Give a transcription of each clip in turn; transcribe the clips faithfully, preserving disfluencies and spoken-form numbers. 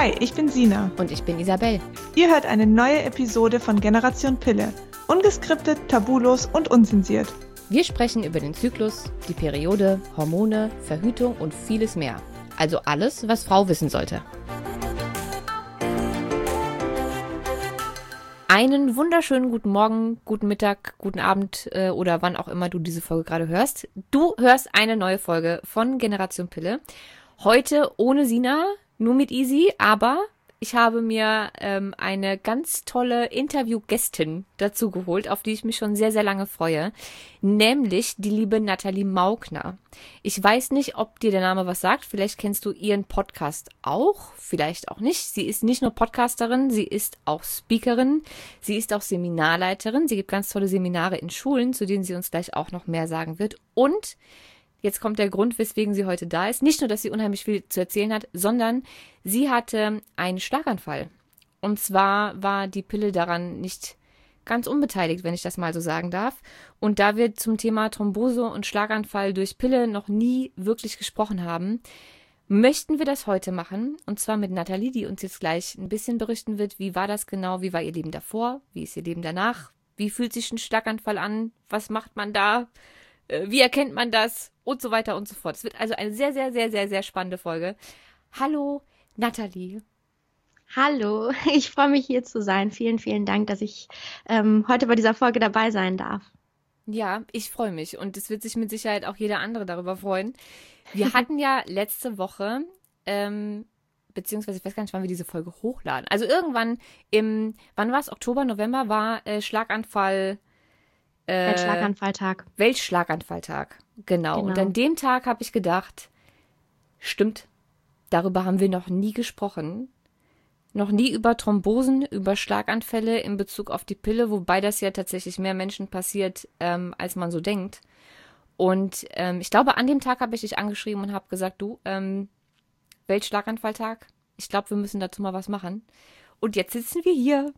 Hi, ich bin Sina. Und ich bin Isabel. Ihr hört eine neue Episode von Generation Pille. Ungeskriptet, tabulos und unzensiert. Wir sprechen über den Zyklus, die Periode, Hormone, Verhütung und vieles mehr. Also alles, was Frau wissen sollte. Einen wunderschönen guten Morgen, guten Mittag, guten Abend äh, oder wann auch immer du diese Folge gerade hörst. Du hörst eine neue Folge von Generation Pille. Heute ohne Sina, nur mit Isi, aber ich habe mir ähm, eine ganz tolle Interviewgästin dazu geholt, auf die ich mich schon sehr, sehr lange freue, nämlich die liebe Nathalie Maugner. Ich weiß nicht, ob dir der Name was sagt, vielleicht kennst du ihren Podcast auch, vielleicht auch nicht. Sie ist nicht nur Podcasterin, sie ist auch Speakerin, sie ist auch Seminarleiterin, sie gibt ganz tolle Seminare in Schulen, zu denen sie uns gleich auch noch mehr sagen wird. Und jetzt kommt der Grund, weswegen sie heute da ist. Nicht nur, dass sie unheimlich viel zu erzählen hat, sondern sie hatte einen Schlaganfall. Und zwar war die Pille daran nicht ganz unbeteiligt, wenn ich das mal so sagen darf. Und da wir zum Thema Thrombose und Schlaganfall durch Pille noch nie wirklich gesprochen haben, möchten wir das heute machen. Und zwar mit Nathalie, die uns jetzt gleich ein bisschen berichten wird, wie war das genau, wie war ihr Leben davor, wie ist ihr Leben danach, wie fühlt sich ein Schlaganfall an, was macht man da, wie erkennt man das und so weiter und so fort. Es wird also eine sehr, sehr, sehr, sehr, sehr spannende Folge. Hallo, Nathalie. Hallo, ich freue mich hier zu sein. Vielen, vielen Dank, dass ich ähm, heute bei dieser Folge dabei sein darf. Ja, ich freue mich und es wird sich mit Sicherheit auch jeder andere darüber freuen. Wir hatten ja letzte Woche, ähm, beziehungsweise ich weiß gar nicht, wann wir diese Folge hochladen. Also irgendwann im, wann war es? Oktober, November war äh, Schlaganfall... Äh, Weltschlaganfalltag. Weltschlaganfalltag, genau. Genau. Und an dem Tag habe ich gedacht, stimmt, darüber haben wir noch nie gesprochen. Noch nie über Thrombosen, über Schlaganfälle in Bezug auf die Pille, wobei das ja tatsächlich mehr Menschen passiert, ähm, als man so denkt. Und ähm, ich glaube, an dem Tag habe ich dich angeschrieben und habe gesagt, du, ähm, Weltschlaganfalltag, ich glaube, wir müssen dazu mal was machen. Und jetzt sitzen wir hier.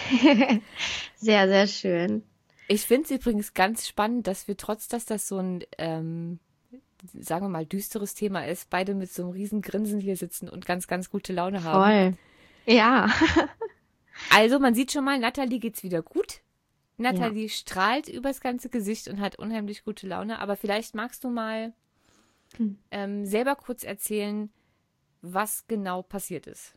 Sehr, sehr schön. Ich finde es übrigens ganz spannend, dass wir trotz, dass das so ein, ähm, sagen wir mal, düsteres Thema ist, beide mit so einem riesen Grinsen hier sitzen und ganz, ganz gute Laune haben. Voll. Ja. Also man sieht schon mal, Nathalie geht's wieder gut. Nathalie Ja. strahlt übers ganze Gesicht und hat unheimlich gute Laune. Aber vielleicht magst du mal Hm. ähm, selber kurz erzählen, was genau passiert ist.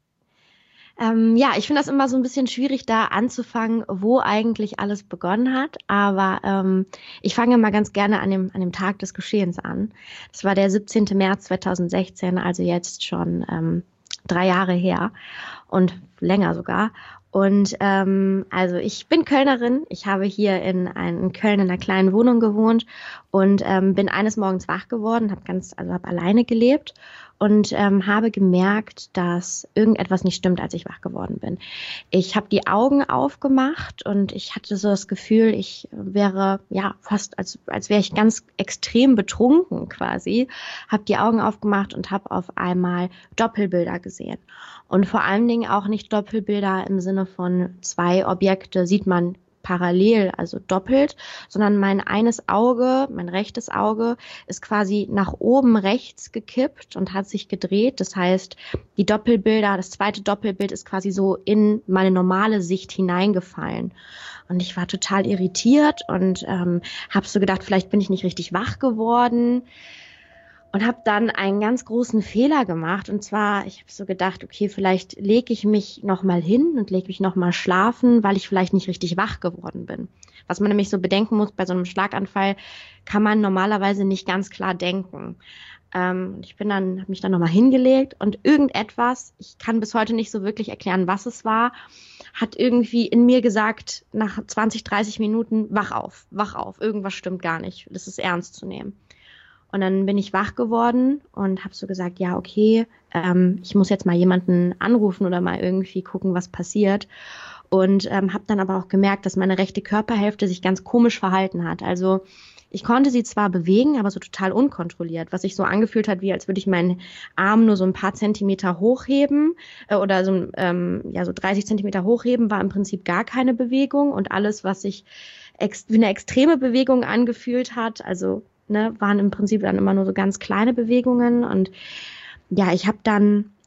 Ähm, ja, ich finde das immer so ein bisschen schwierig, da anzufangen, wo eigentlich alles begonnen hat. Aber ähm, ich fange mal ganz gerne an dem, an dem Tag des Geschehens an. Das war der siebzehnten März zweitausendsechzehn, also jetzt schon ähm, drei Jahre her und länger sogar. Und ähm, also ich bin Kölnerin. Ich habe hier in, ein, in Köln in einer kleinen Wohnung gewohnt und ähm, bin eines Morgens wach geworden, habe ganz, also habe alleine gelebt und ähm, habe gemerkt, dass irgendetwas nicht stimmt, als ich wach geworden bin. Ich habe die Augen aufgemacht und ich hatte so das Gefühl, ich wäre ja fast, als als wäre ich ganz extrem betrunken quasi. Habe die Augen aufgemacht und habe auf einmal Doppelbilder gesehen. Und vor allen Dingen auch nicht Doppelbilder im Sinne von zwei Objekte sieht man parallel, also doppelt, sondern mein eines Auge, mein rechtes Auge ist quasi nach oben rechts gekippt und hat sich gedreht. Das heißt, die Doppelbilder, das zweite Doppelbild ist quasi so in meine normale Sicht hineingefallen. Und ich war total irritiert und ähm, habe so gedacht, vielleicht bin ich nicht richtig wach geworden. Und habe dann einen ganz großen Fehler gemacht. Und zwar, ich habe so gedacht, okay, vielleicht lege ich mich nochmal hin und lege mich nochmal schlafen, weil ich vielleicht nicht richtig wach geworden bin. Was man nämlich so bedenken muss, bei so einem Schlaganfall kann man normalerweise nicht ganz klar denken. Ähm, ich bin dann, habe mich dann nochmal hingelegt und irgendetwas, ich kann bis heute nicht so wirklich erklären, was es war, hat irgendwie in mir gesagt, nach zwanzig, dreißig Minuten, wach auf, wach auf, irgendwas stimmt gar nicht, das ist ernst zu nehmen. Und dann bin ich wach geworden und habe so gesagt, ja, okay, ähm, ich muss jetzt mal jemanden anrufen oder mal irgendwie gucken, was passiert. Und ähm, habe dann aber auch gemerkt, dass meine rechte Körperhälfte sich ganz komisch verhalten hat. Also ich konnte sie zwar bewegen, aber so total unkontrolliert, was sich so angefühlt hat, wie als würde ich meinen Arm nur so ein paar Zentimeter hochheben äh, oder so, ähm, ja, so dreißig Zentimeter hochheben, war im Prinzip gar keine Bewegung. Und alles, was sich ex- wie eine extreme Bewegung angefühlt hat, also ne, waren im Prinzip dann immer nur so ganz kleine Bewegungen. Und ja, ich habe dann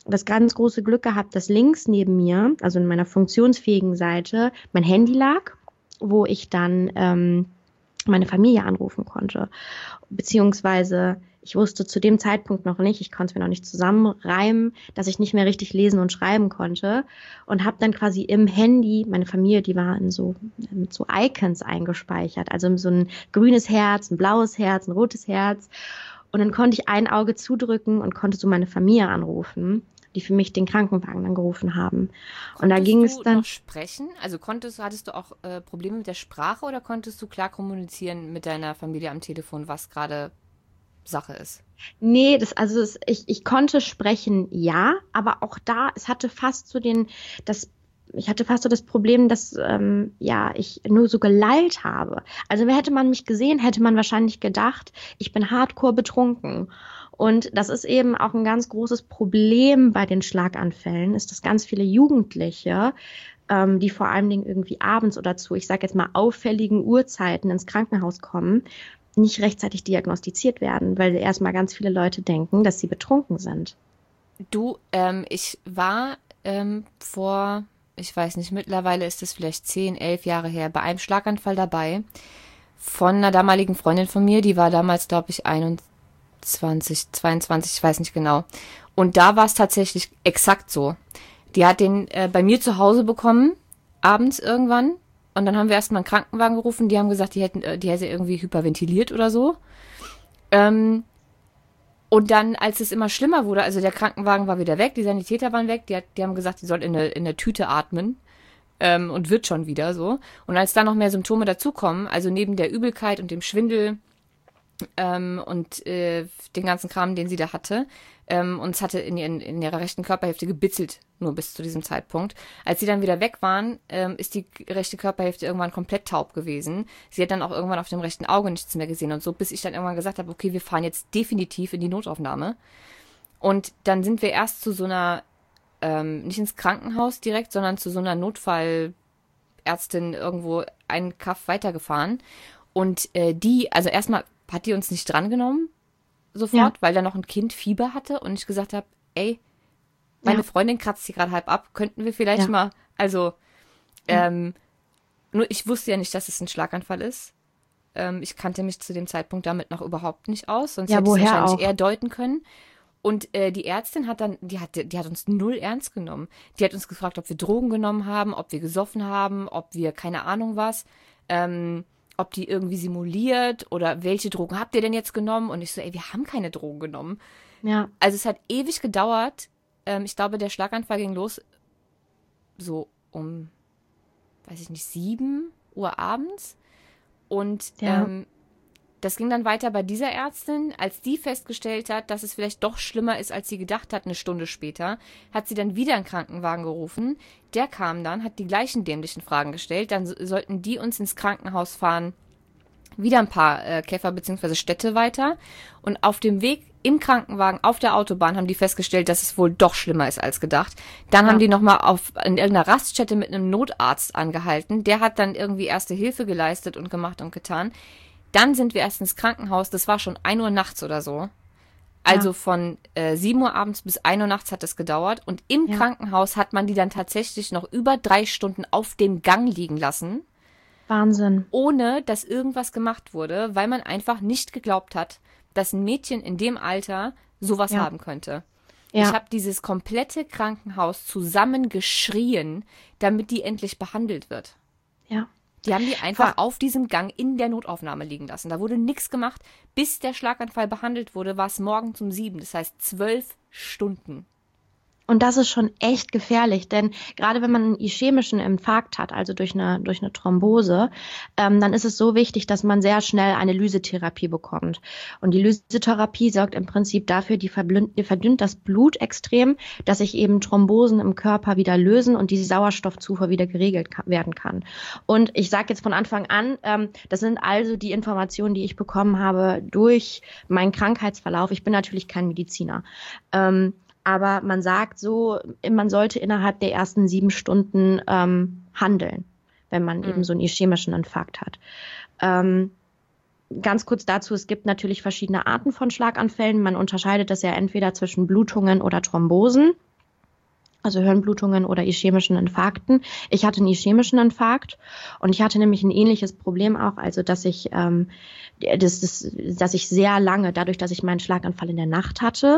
das ganz große Glück gehabt, dass links neben mir, also in meiner funktionsfähigen Seite, mein Handy lag, wo ich dann ähm, meine Familie anrufen konnte. Beziehungsweise ich wusste zu dem Zeitpunkt noch nicht, ich konnte es mir noch nicht zusammenreimen, dass ich nicht mehr richtig lesen und schreiben konnte und habe dann quasi im Handy, meine Familie, die war in so, mit so Icons eingespeichert, also so ein grünes Herz, ein blaues Herz, ein rotes Herz und dann konnte ich ein Auge zudrücken und konnte so meine Familie anrufen, die für mich den Krankenwagen dann gerufen haben. Konntest und da ging es du dann noch sprechen? Also konntest, hattest du auch äh, Probleme mit der Sprache oder konntest du klar kommunizieren mit deiner Familie am Telefon, was gerade Sache ist? Nee, das, also es, ich, ich konnte sprechen, ja, aber auch da, es hatte fast so den, das, ich hatte fast so das Problem, dass ähm, ja, ich nur so gelallt habe. Also hätte man mich gesehen, hätte man wahrscheinlich gedacht, ich bin hardcore betrunken. Und das ist eben auch ein ganz großes Problem bei den Schlaganfällen, ist, dass ganz viele Jugendliche, ähm, die vor allen Dingen irgendwie abends oder zu, ich sage jetzt mal, auffälligen Uhrzeiten ins Krankenhaus kommen, nicht rechtzeitig diagnostiziert werden, weil erstmal ganz viele Leute denken, dass sie betrunken sind. Du, ähm, ich war ähm, vor, ich weiß nicht, mittlerweile ist es vielleicht zehn, elf Jahre her, bei einem Schlaganfall dabei von einer damaligen Freundin von mir, die war damals, glaube ich, einundzwanzig, zweiundzwanzig, ich weiß nicht genau. Und da war es tatsächlich exakt so. Die hat den äh, bei mir zu Hause bekommen, abends irgendwann. Und dann haben wir erstmal einen Krankenwagen gerufen. Die haben gesagt, die hätten, die hätte irgendwie hyperventiliert oder so. Ähm, und dann, als es immer schlimmer wurde, also der Krankenwagen war wieder weg, die Sanitäter waren weg, die, hat, die haben gesagt, die soll in eine, in eine Tüte atmen ähm, und wird schon wieder so. Und als da noch mehr Symptome dazukommen, also neben der Übelkeit und dem Schwindel ähm, und äh, den ganzen Kram, den sie da hatte, ähm, und es hatte in, ihren, in ihrer rechten Körperhälfte gebitzelt, nur bis zu diesem Zeitpunkt. Als sie dann wieder weg waren, ähm, ist die rechte Körperhälfte irgendwann komplett taub gewesen. Sie hat dann auch irgendwann auf dem rechten Auge nichts mehr gesehen und so, bis ich dann irgendwann gesagt habe, okay, wir fahren jetzt definitiv in die Notaufnahme. Und dann sind wir erst zu so einer, ähm, nicht ins Krankenhaus direkt, sondern zu so einer Notfallärztin irgendwo einen Kaff weitergefahren. Und äh, die, also erstmal hat die uns nicht drangenommen, sofort, ja, weil da noch ein Kind Fieber hatte und ich gesagt habe, ey, meine ja. Freundin kratzt hier gerade halb ab, könnten wir vielleicht ja. mal, also, ähm, nur ich wusste ja nicht, dass es ein Schlaganfall ist. Ähm, ich kannte mich zu dem Zeitpunkt damit noch überhaupt nicht aus, sonst ja, hätte ich es wahrscheinlich auch? eher deuten können. Und äh, die Ärztin hat dann, die hat, die hat uns null ernst genommen. Die hat uns gefragt, ob wir Drogen genommen haben, ob wir gesoffen haben, ob wir keine Ahnung was, ähm, ob die irgendwie simuliert oder welche Drogen habt ihr denn jetzt genommen? Und ich so, ey, wir haben keine Drogen genommen. Ja. Also es hat ewig gedauert. Ähm, ich glaube, der Schlaganfall ging los so um, weiß ich nicht, sieben Uhr abends. Und ja. ähm, das ging dann weiter bei dieser Ärztin. Als die festgestellt hat, dass es vielleicht doch schlimmer ist, als sie gedacht hat, eine Stunde später, hat sie dann wieder einen Krankenwagen gerufen. Der kam dann, hat die gleichen dämlichen Fragen gestellt. Dann so, sollten die uns ins Krankenhaus fahren, wieder ein paar äh, Käfer bzw. Städte weiter. Und auf dem Weg im Krankenwagen auf der Autobahn haben die festgestellt, dass es wohl doch schlimmer ist als gedacht. Dann ja. haben die nochmal auf in irgendeiner Raststätte mit einem Notarzt angehalten. Der hat dann irgendwie erste Hilfe geleistet und gemacht und getan. Dann sind wir erst ins Krankenhaus, das war schon ein Uhr nachts oder so. Also ja. von äh, sieben Uhr abends bis ein Uhr nachts hat das gedauert. Und im ja. Krankenhaus hat man die dann tatsächlich noch über drei Stunden auf dem Gang liegen lassen. Wahnsinn. Ohne, dass irgendwas gemacht wurde, weil man einfach nicht geglaubt hat, dass ein Mädchen in dem Alter sowas ja. haben könnte. Ja. Ich habe dieses komplette Krankenhaus zusammengeschrien, damit die endlich behandelt wird. Ja. Die haben die einfach auf diesem Gang in der Notaufnahme liegen lassen. Da wurde nichts gemacht. Bis der Schlaganfall behandelt wurde, war es morgens um sieben. Das heißt zwölf Stunden. Und das ist schon echt gefährlich, denn gerade wenn man einen ischämischen Infarkt hat, also durch eine, durch eine Thrombose, ähm, dann ist es so wichtig, dass man sehr schnell eine Lysetherapie bekommt. Und die Lysetherapie sorgt im Prinzip dafür, die, verblünd, die verdünnt das Blut extrem, dass sich eben Thrombosen im Körper wieder lösen und die Sauerstoffzufuhr wieder geregelt ka- werden kann. Und ich sage jetzt von Anfang an, ähm, das sind also die Informationen, die ich bekommen habe durch meinen Krankheitsverlauf. Ich bin natürlich kein Mediziner. Ähm, Aber man sagt so, man sollte innerhalb der ersten sieben Stunden ähm, handeln, wenn man mhm. eben so einen ischämischen Infarkt hat. Ähm, ganz kurz dazu, es gibt natürlich verschiedene Arten von Schlaganfällen. Man unterscheidet das ja entweder zwischen Blutungen oder Thrombosen. also Hirnblutungen oder ischämischen Infarkten. Ich hatte einen ischämischen Infarkt und ich hatte nämlich ein ähnliches Problem auch, also dass ich, ähm, das, das, dass ich sehr lange, dadurch, dass ich meinen Schlaganfall in der Nacht hatte,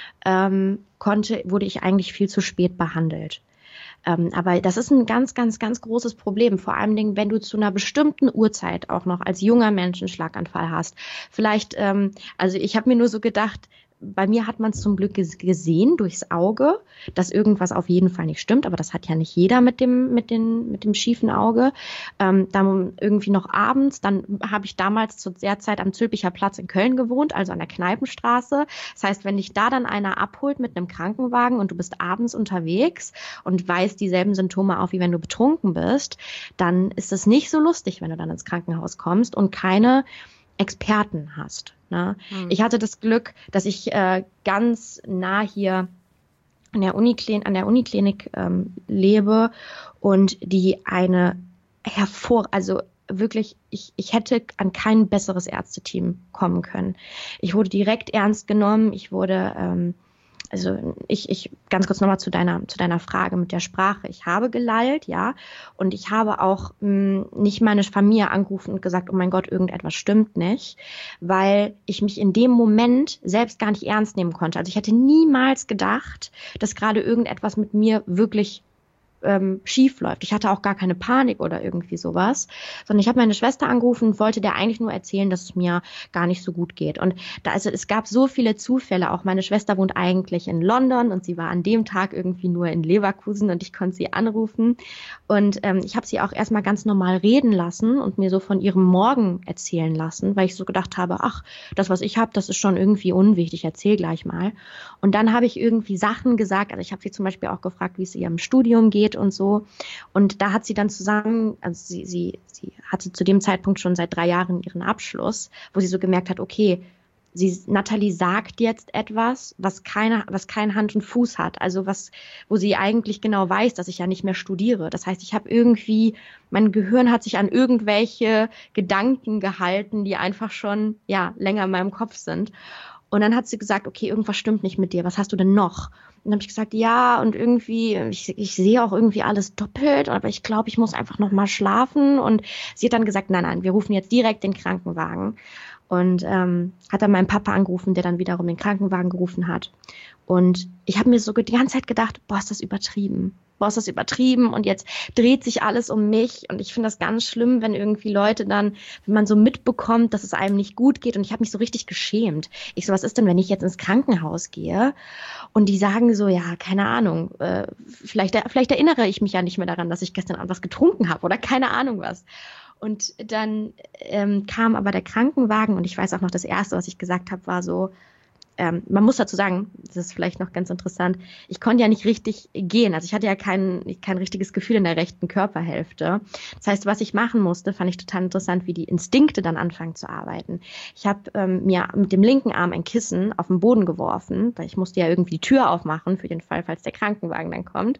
ähm, konnte, wurde ich eigentlich viel zu spät behandelt. Ähm, aber das ist ein ganz, ganz, ganz großes Problem. Vor allen Dingen, wenn du zu einer bestimmten Uhrzeit auch noch als junger Mensch einen Schlaganfall hast. Vielleicht, ähm, also ich habe mir nur so gedacht, bei mir hat man es zum Glück gesehen durchs Auge, dass irgendwas auf jeden Fall nicht stimmt, aber das hat ja nicht jeder mit dem mit den mit dem schiefen Auge. Ähm, dann irgendwie noch abends, dann habe ich damals zu der Zeit am Zülpicher Platz in Köln gewohnt, also an der Kneipenstraße. Das heißt, wenn dich da dann einer abholt mit einem Krankenwagen und du bist abends unterwegs und weist dieselben Symptome auf, wie wenn du betrunken bist, dann ist es nicht so lustig, wenn du dann ins Krankenhaus kommst und keine Experten hast. Ne? Hm. Ich hatte das Glück, dass ich äh, ganz nah hier an der Uniklinik, an der Uniklinik ähm, lebe und die eine hervor, also wirklich, ich, ich hätte an kein besseres Ärzteteam kommen können. Ich wurde direkt ernst genommen, ich wurde ähm, Also ich, ich ganz kurz nochmal zu deiner, zu deiner Frage mit der Sprache. Ich habe gelallt, ja, und ich habe auch mh, nicht meine Familie angerufen und gesagt, oh mein Gott, irgendetwas stimmt nicht, weil ich mich in dem Moment selbst gar nicht ernst nehmen konnte. Also ich hätte niemals gedacht, dass gerade irgendetwas mit mir wirklich ähm, schief läuft. Ich hatte auch gar keine Panik oder irgendwie sowas, sondern ich habe meine Schwester angerufen und wollte der eigentlich nur erzählen, dass es mir gar nicht so gut geht. Und da, also es gab so viele Zufälle. Auch meine Schwester wohnt eigentlich in London und sie war an dem Tag irgendwie nur in Leverkusen und ich konnte sie anrufen. Und ähm, ich habe sie auch erstmal ganz normal reden lassen und mir so von ihrem Morgen erzählen lassen, weil ich so gedacht habe, ach, das, was ich habe, das ist schon irgendwie unwichtig, erzähl gleich mal. Und dann habe ich irgendwie Sachen gesagt, also ich habe sie zum Beispiel auch gefragt, wie es ihr im Studium geht und so. Und da hat sie dann zusammen, also sie, sie, sie hatte zu dem Zeitpunkt schon seit drei Jahren ihren Abschluss, wo sie so gemerkt hat, okay, sie, Nathalie sagt jetzt etwas, was keine, was kein Hand und Fuß hat. Also was, wo sie eigentlich genau weiß, dass ich ja nicht mehr studiere. Das heißt, ich habe irgendwie, mein Gehirn hat sich an irgendwelche Gedanken gehalten, die einfach schon, ja, länger in meinem Kopf sind. Und dann hat sie gesagt, okay, irgendwas stimmt nicht mit dir. Was hast du denn noch? Und dann habe ich gesagt, ja, und irgendwie, ich, ich sehe auch irgendwie alles doppelt, aber ich glaube, ich muss einfach noch mal schlafen. Und sie hat dann gesagt, nein, nein, wir rufen jetzt direkt den Krankenwagen. Und ähm, hat dann meinen Papa angerufen, der dann wiederum den Krankenwagen gerufen hat. Und ich habe mir so die ganze Zeit gedacht, boah, ist das übertrieben. Boah, ist das übertrieben und jetzt dreht sich alles um mich und ich finde das ganz schlimm, wenn irgendwie Leute dann, wenn man so mitbekommt, dass es einem nicht gut geht und ich habe mich so richtig geschämt. Ich so, was ist denn, wenn ich jetzt ins Krankenhaus gehe und die sagen so, ja, keine Ahnung, äh, vielleicht, vielleicht erinnere ich mich ja nicht mehr daran, dass ich gestern Abend was getrunken habe oder keine Ahnung was. Und dann ähm, kam aber der Krankenwagen und ich weiß auch noch, das Erste, was ich gesagt habe, war so, Ähm, man muss dazu sagen, das ist vielleicht noch ganz interessant, ich konnte ja nicht richtig gehen. Also ich hatte ja kein, kein richtiges Gefühl in der rechten Körperhälfte. Das heißt, was ich machen musste, fand ich total interessant, wie die Instinkte dann anfangen zu arbeiten. Ich habe ähm, mir mit dem linken Arm ein Kissen auf den Boden geworfen, weil ich musste ja irgendwie die Tür aufmachen für den Fall, falls der Krankenwagen dann kommt.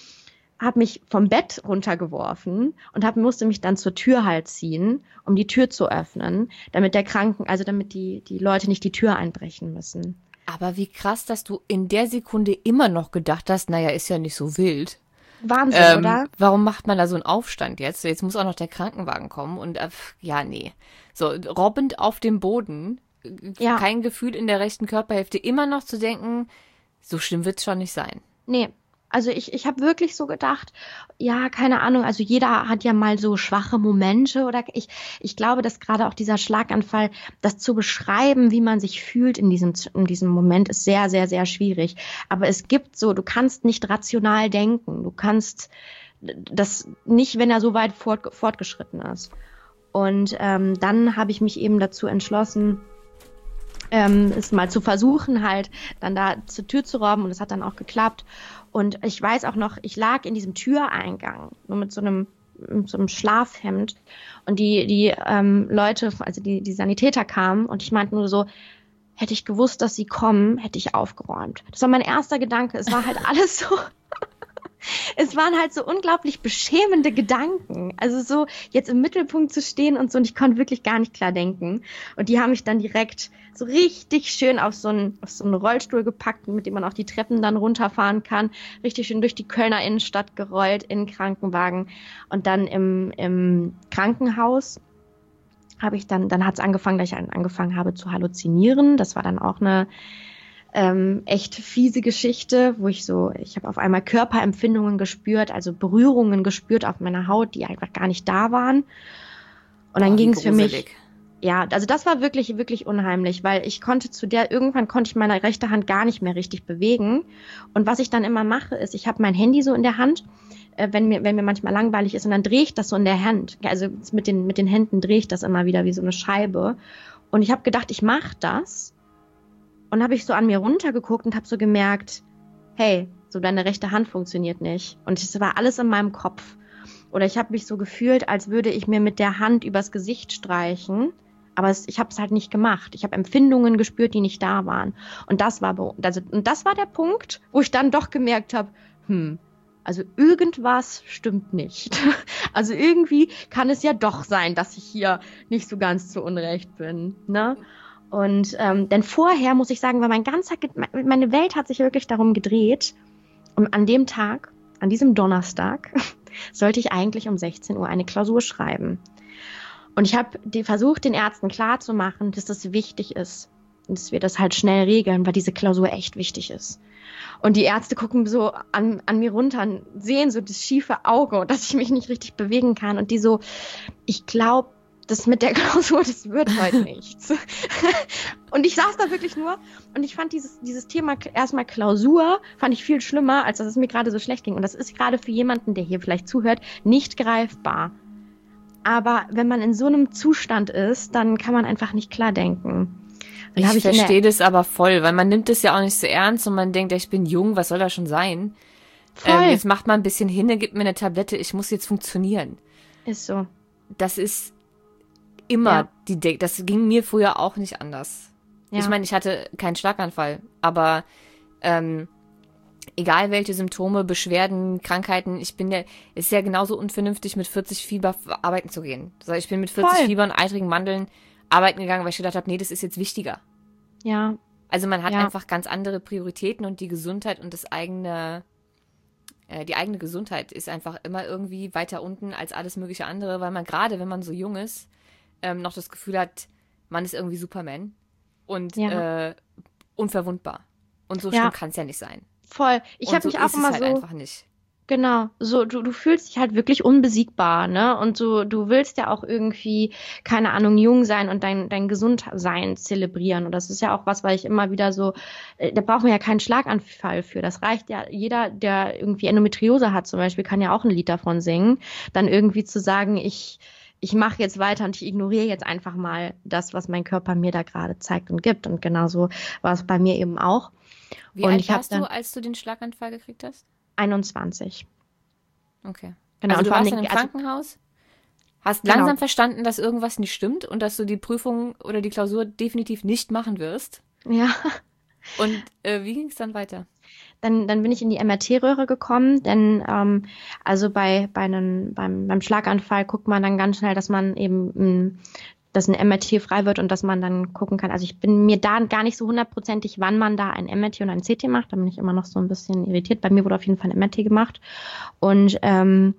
Habe mich vom Bett runtergeworfen und hab, musste mich dann zur Tür halt ziehen, um die Tür zu öffnen, damit der Kranken, also damit die, die Leute nicht die Tür einbrechen müssen. Aber wie krass, dass du in der Sekunde immer noch gedacht hast, naja, ist ja nicht so wild. Wahnsinn, ähm, oder? Warum macht man da so einen Aufstand jetzt? Jetzt muss auch noch der Krankenwagen kommen und äh, ja, nee. So, robbend auf dem Boden, ja. Kein Gefühl in der rechten Körperhälfte, immer noch zu denken, so schlimm wird's schon nicht sein. Nee. Also ich, ich habe wirklich so gedacht, ja, keine Ahnung, also jeder hat ja mal so schwache Momente oder ich, ich glaube, dass gerade auch dieser Schlaganfall, das zu beschreiben, wie man sich fühlt in diesem, in diesem Moment, ist sehr, sehr, sehr schwierig. Aber es gibt so, du kannst nicht rational denken, du kannst das nicht, wenn er so weit fort, fortgeschritten ist. Und ähm, dann habe ich mich eben dazu entschlossen, Ähm, es mal zu versuchen, halt dann da zur Tür zu robben und es hat dann auch geklappt. Und ich weiß auch noch, ich lag in diesem Türeingang, nur mit so einem, mit so einem Schlafhemd und die, die ähm, Leute, also die, die Sanitäter kamen und ich meinte nur so, hätte ich gewusst, dass sie kommen, hätte ich aufgeräumt. Das war mein erster Gedanke, es war halt alles so, Es waren halt so unglaublich beschämende Gedanken. Also so jetzt im Mittelpunkt zu stehen und so, und ich konnte wirklich gar nicht klar denken. Und die haben mich dann direkt so richtig schön auf so einen, auf so einen Rollstuhl gepackt, mit dem man auch die Treppen dann runterfahren kann. Richtig schön durch die Kölner Innenstadt gerollt, in den Krankenwagen. Und dann im, im Krankenhaus habe ich dann, dann hat es angefangen, dass ich angefangen habe zu halluzinieren. Das war dann auch eine Ähm, echt fiese Geschichte, wo ich so, ich habe auf einmal Körperempfindungen gespürt, also Berührungen gespürt auf meiner Haut, die einfach gar nicht da waren. Und dann Oh, ging es für mich, gruselig. ja, also das war wirklich, wirklich unheimlich, weil ich konnte zu der, irgendwann konnte ich meine rechte Hand gar nicht mehr richtig bewegen. Und was ich dann immer mache, ist, ich habe mein Handy so in der Hand, äh, wenn mir, wenn mir manchmal langweilig ist, und dann drehe ich das so in der Hand. Also mit den, mit den Händen drehe ich das immer wieder wie so eine Scheibe. Und ich habe gedacht, ich mache das. Und habe ich so an mir runtergeguckt und habe so gemerkt, hey, so deine rechte Hand funktioniert nicht. Und es war alles in meinem Kopf. Oder ich habe mich so gefühlt, als würde ich mir mit der Hand übers Gesicht streichen. Aber es, ich habe es halt nicht gemacht. Ich habe Empfindungen gespürt, die nicht da waren. Und das war, also, und das war der Punkt, wo ich dann doch gemerkt habe, hm, also irgendwas stimmt nicht. Also irgendwie kann es ja doch sein, dass ich hier nicht so ganz zu Unrecht bin, ne? Und ähm, denn vorher, muss ich sagen, war mein ganzer, meine Welt hat sich wirklich darum gedreht. Und an dem Tag, an diesem Donnerstag, sollte ich eigentlich um sechzehn Uhr eine Klausur schreiben. Und ich habe versucht, den Ärzten klarzumachen, dass das wichtig ist. Und dass wir das halt schnell regeln, weil diese Klausur echt wichtig ist. Und die Ärzte gucken so an, an mir runter und sehen so das schiefe Auge und dass ich mich nicht richtig bewegen kann. Und die so, ich glaube, das mit der Klausur, das wird heute nichts. Und ich saß da wirklich nur und ich fand dieses, dieses Thema erstmal Klausur, fand ich viel schlimmer, als dass es mir gerade so schlecht ging. Und das ist gerade für jemanden, der hier vielleicht zuhört, nicht greifbar. Aber wenn man in so einem Zustand ist, dann kann man einfach nicht klar denken. Dann Ich, hab ich verstehe in der, das aber voll, weil man nimmt es ja auch nicht so ernst und man denkt, ja, ich bin jung, was soll das schon sein? Voll. Ähm, jetzt macht man ein bisschen hin, gibt mir eine Tablette, ich muss jetzt funktionieren. Ist so. Das ist immer Ja. die De- das ging mir früher auch nicht anders. Ja. Ich meine, ich hatte keinen Schlaganfall, aber ähm, egal welche Symptome, Beschwerden, Krankheiten, ich bin ja, ist ja genauso unvernünftig, mit vierzig Fieber arbeiten zu gehen. Also ich bin mit vierzig Voll. Fieber und eitrigen Mandeln arbeiten gegangen, weil ich gedacht habe, nee, das ist jetzt wichtiger. Ja. Also man hat Ja. einfach ganz andere Prioritäten und die Gesundheit und das eigene, äh, die eigene Gesundheit ist einfach immer irgendwie weiter unten als alles mögliche andere, weil man gerade, wenn man so jung ist, ähm, noch das Gefühl hat, man ist irgendwie Superman und Ja. äh, unverwundbar. Und so Ja. schlimm kann es ja nicht sein. Voll. Ich Und habe so mich auch ist es immer halt so, einfach nicht. genau, so du, du fühlst dich halt wirklich unbesiegbar, ne? Und so du willst ja auch irgendwie, keine Ahnung, jung sein und dein dein Gesundsein zelebrieren. Und das ist ja auch was, weil ich immer wieder so, äh, da braucht man ja keinen Schlaganfall für. Das reicht ja, jeder, der irgendwie Endometriose hat zum Beispiel, kann ja auch ein Lied davon singen. Dann irgendwie zu sagen, ich ich mache jetzt weiter und ich ignoriere jetzt einfach mal das, was mein Körper mir da gerade zeigt und gibt. Und genauso war es bei mir eben auch. Wie Und alt ich hab warst dann- du, als du den Schlaganfall gekriegt hast? einundzwanzig. Okay. Genau, Also und du vor allen warst dann im Dingen, also, Krankenhaus, hast Genau. langsam verstanden, dass irgendwas nicht stimmt und dass du die Prüfung oder die Klausur definitiv nicht machen wirst. ja. Und äh, wie ging es dann weiter? Dann, dann bin ich in die M R T-Röhre gekommen, denn ähm, also bei, bei einem, beim, beim Schlaganfall guckt man dann ganz schnell, dass man eben, mh, dass ein M R T frei wird und dass man dann gucken kann. Also ich bin mir da gar nicht so hundertprozentig, wann man da ein M R T und ein C T macht. Da bin ich immer noch so ein bisschen irritiert. Bei mir wurde auf jeden Fall ein M R T gemacht. Und ähm,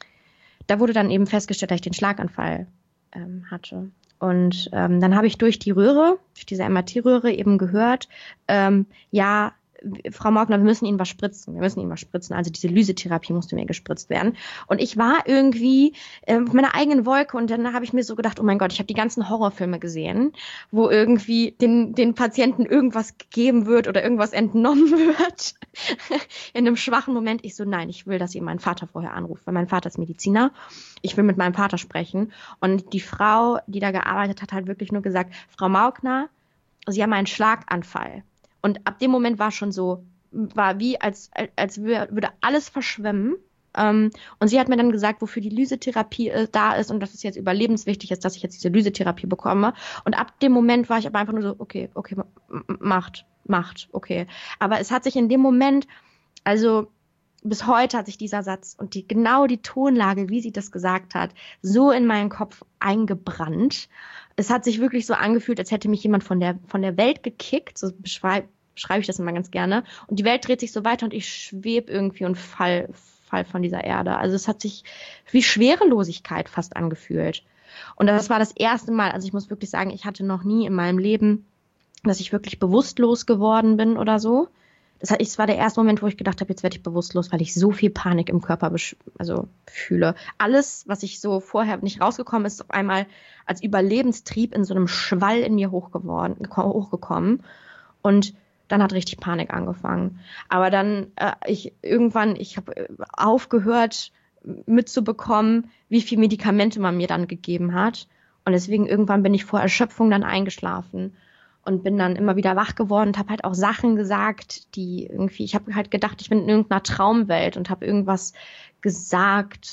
da wurde dann eben festgestellt, dass ich den Schlaganfall ähm, hatte. Und ähm, dann habe ich durch die Röhre, durch diese M R T-Röhre eben gehört, ähm, ja, Frau Morgner, wir müssen Ihnen was spritzen. Wir müssen Ihnen was spritzen. Also diese Lysetherapie musste mir gespritzt werden. Und ich war irgendwie äh, auf meiner eigenen Wolke und dann habe ich mir so gedacht, oh mein Gott, ich habe die ganzen Horrorfilme gesehen, wo irgendwie den, den Patienten irgendwas gegeben wird oder irgendwas entnommen wird. In einem schwachen Moment. Ich so, nein, ich will, dass ihr meinen Vater vorher anruft, weil mein Vater ist Mediziner. Ich will mit meinem Vater sprechen. Und die Frau, die da gearbeitet hat, hat wirklich nur gesagt, Frau Maugner, Sie haben einen Schlaganfall. Und ab dem Moment war schon so, war wie, als, als würde alles verschwemmen. Ähm, und sie hat mir dann gesagt, wofür die Lysetherapie äh, da ist und dass es jetzt überlebenswichtig ist, dass ich jetzt diese Lysetherapie bekomme. Und ab dem Moment war ich aber einfach nur so, okay, okay, m- macht, macht, okay. Aber es hat sich in dem Moment, also bis heute hat sich dieser Satz und die, genau die Tonlage, wie sie das gesagt hat, so in meinen Kopf eingebrannt. Es hat sich wirklich so angefühlt, als hätte mich jemand von der, von der Welt gekickt. So beschreibe beschreib ich das immer ganz gerne. Und die Welt dreht sich so weiter und ich schwebe irgendwie und fall, fall von dieser Erde. Also es hat sich wie Schwerelosigkeit fast angefühlt. Und das war das erste Mal, also ich muss wirklich sagen, ich hatte noch nie in meinem Leben, dass ich wirklich bewusstlos geworden bin oder so. Das heißt, es war der erste Moment, wo ich gedacht habe, jetzt werde ich bewusstlos, weil ich so viel Panik im Körper also fühle. Alles, was ich so vorher nicht rausgekommen ist, auf einmal als Überlebenstrieb in so einem Schwall in mir hochgeworden, hochgekommen. Und dann hat richtig Panik angefangen. Aber dann, äh, ich irgendwann, ich habe aufgehört mitzubekommen, wie viel Medikamente man mir dann gegeben hat. Und deswegen irgendwann bin ich vor Erschöpfung dann eingeschlafen. Und bin dann immer wieder wach geworden und habe halt auch Sachen gesagt, die irgendwie, ich habe halt gedacht, ich bin in irgendeiner Traumwelt und habe irgendwas gesagt.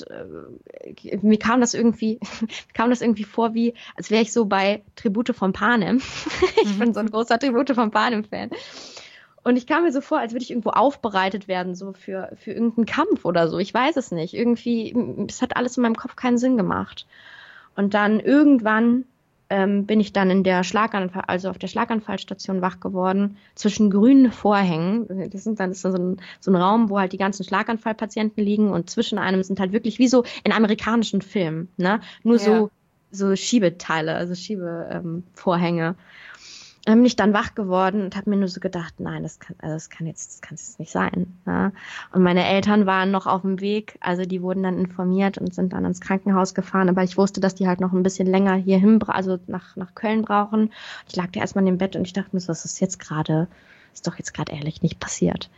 Mir kam das irgendwie, mir kam das irgendwie vor, wie, als wäre ich so bei Tribute von Panem. Ich mhm. bin so ein großer Tribute von Panem-Fan. Und ich kam mir so vor, als würde ich irgendwo aufbereitet werden, so für, für irgendeinen Kampf oder so. Ich weiß es nicht. Irgendwie, es hat alles in meinem Kopf keinen Sinn gemacht. Und dann irgendwann Ähm, bin ich dann in der Schlaganfall, also auf der Schlaganfallstation wach geworden, zwischen grünen Vorhängen. Das sind dann, das ist dann so ein, so ein Raum, wo halt die ganzen Schlaganfallpatienten liegen und zwischen einem sind halt wirklich wie so in amerikanischen Filmen, ne? Nur ja. so, so Schiebeteile, also Schiebevorhänge. Dann bin ich dann wach geworden und habe mir nur so gedacht, nein, das kann, also das kann jetzt, das kann jetzt nicht sein. Ne? Und meine Eltern waren noch auf dem Weg, also die wurden dann informiert und sind dann ins Krankenhaus gefahren, aber ich wusste, dass die halt noch ein bisschen länger hierhin, also nach, nach Köln brauchen. Ich lag da erstmal in dem Bett und ich dachte mir so, was ist jetzt gerade, ist doch jetzt gerade ehrlich nicht passiert.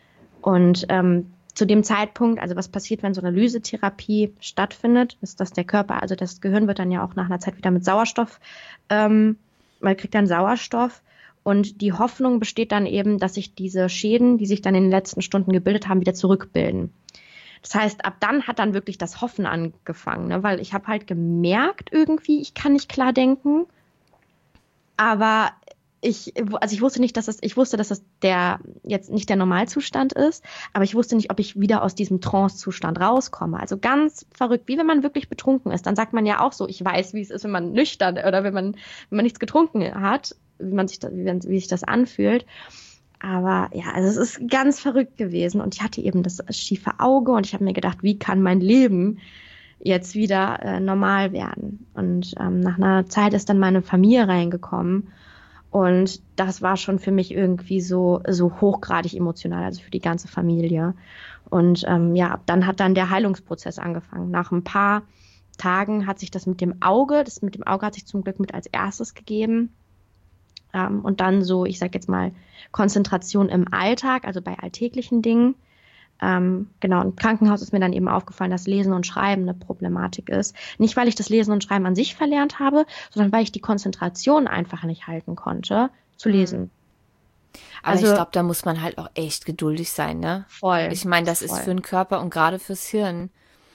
Und ähm, zu dem Zeitpunkt, also was passiert, wenn so eine Lysetherapie stattfindet, ist, dass der Körper, also das Gehirn wird dann ja auch nach einer Zeit wieder mit Sauerstoff ähm, man kriegt dann Sauerstoff und die Hoffnung besteht dann eben, dass sich diese Schäden, die sich dann in den letzten Stunden gebildet haben, wieder zurückbilden. Das heißt, ab dann hat dann wirklich das Hoffen angefangen, ne? Weil ich habe halt gemerkt irgendwie, ich kann nicht klar denken, aber ich, also ich wusste nicht, dass das, ich wusste, dass das der jetzt nicht der Normalzustand ist, aber ich wusste nicht, ob ich wieder aus diesem Trance-Zustand rauskomme. Also ganz verrückt, wie wenn man wirklich betrunken ist. Dann sagt man ja auch so, ich weiß, wie es ist, wenn man nüchtern oder wenn man, wenn man nichts getrunken hat, wie man sich, wie, wie sich das anfühlt. Aber ja, also es ist ganz verrückt gewesen und ich hatte eben das schiefe Auge und ich habe mir gedacht, wie kann mein Leben jetzt wieder äh, normal werden? Und ähm, nach einer Zeit ist dann meine Familie reingekommen. Und das war schon für mich irgendwie so, so hochgradig emotional, also für die ganze Familie. Und ähm, ja, dann hat dann der Heilungsprozess angefangen. Nach ein paar Tagen hat sich das mit dem Auge, das mit dem Auge hat sich zum Glück mit als erstes gegeben. Ähm, und dann so, ich sag jetzt mal, Konzentration im Alltag, also bei alltäglichen Dingen. Ähm, genau, im Krankenhaus ist mir dann eben aufgefallen, dass Lesen und Schreiben eine Problematik ist. Nicht, weil ich das Lesen und Schreiben an sich verlernt habe, sondern weil ich die Konzentration einfach nicht halten konnte, zu lesen. Aber also, ich glaube, da muss man halt auch echt geduldig sein, ne? Voll. Ich meine, das voll. Ist für den Körper und gerade fürs Hirn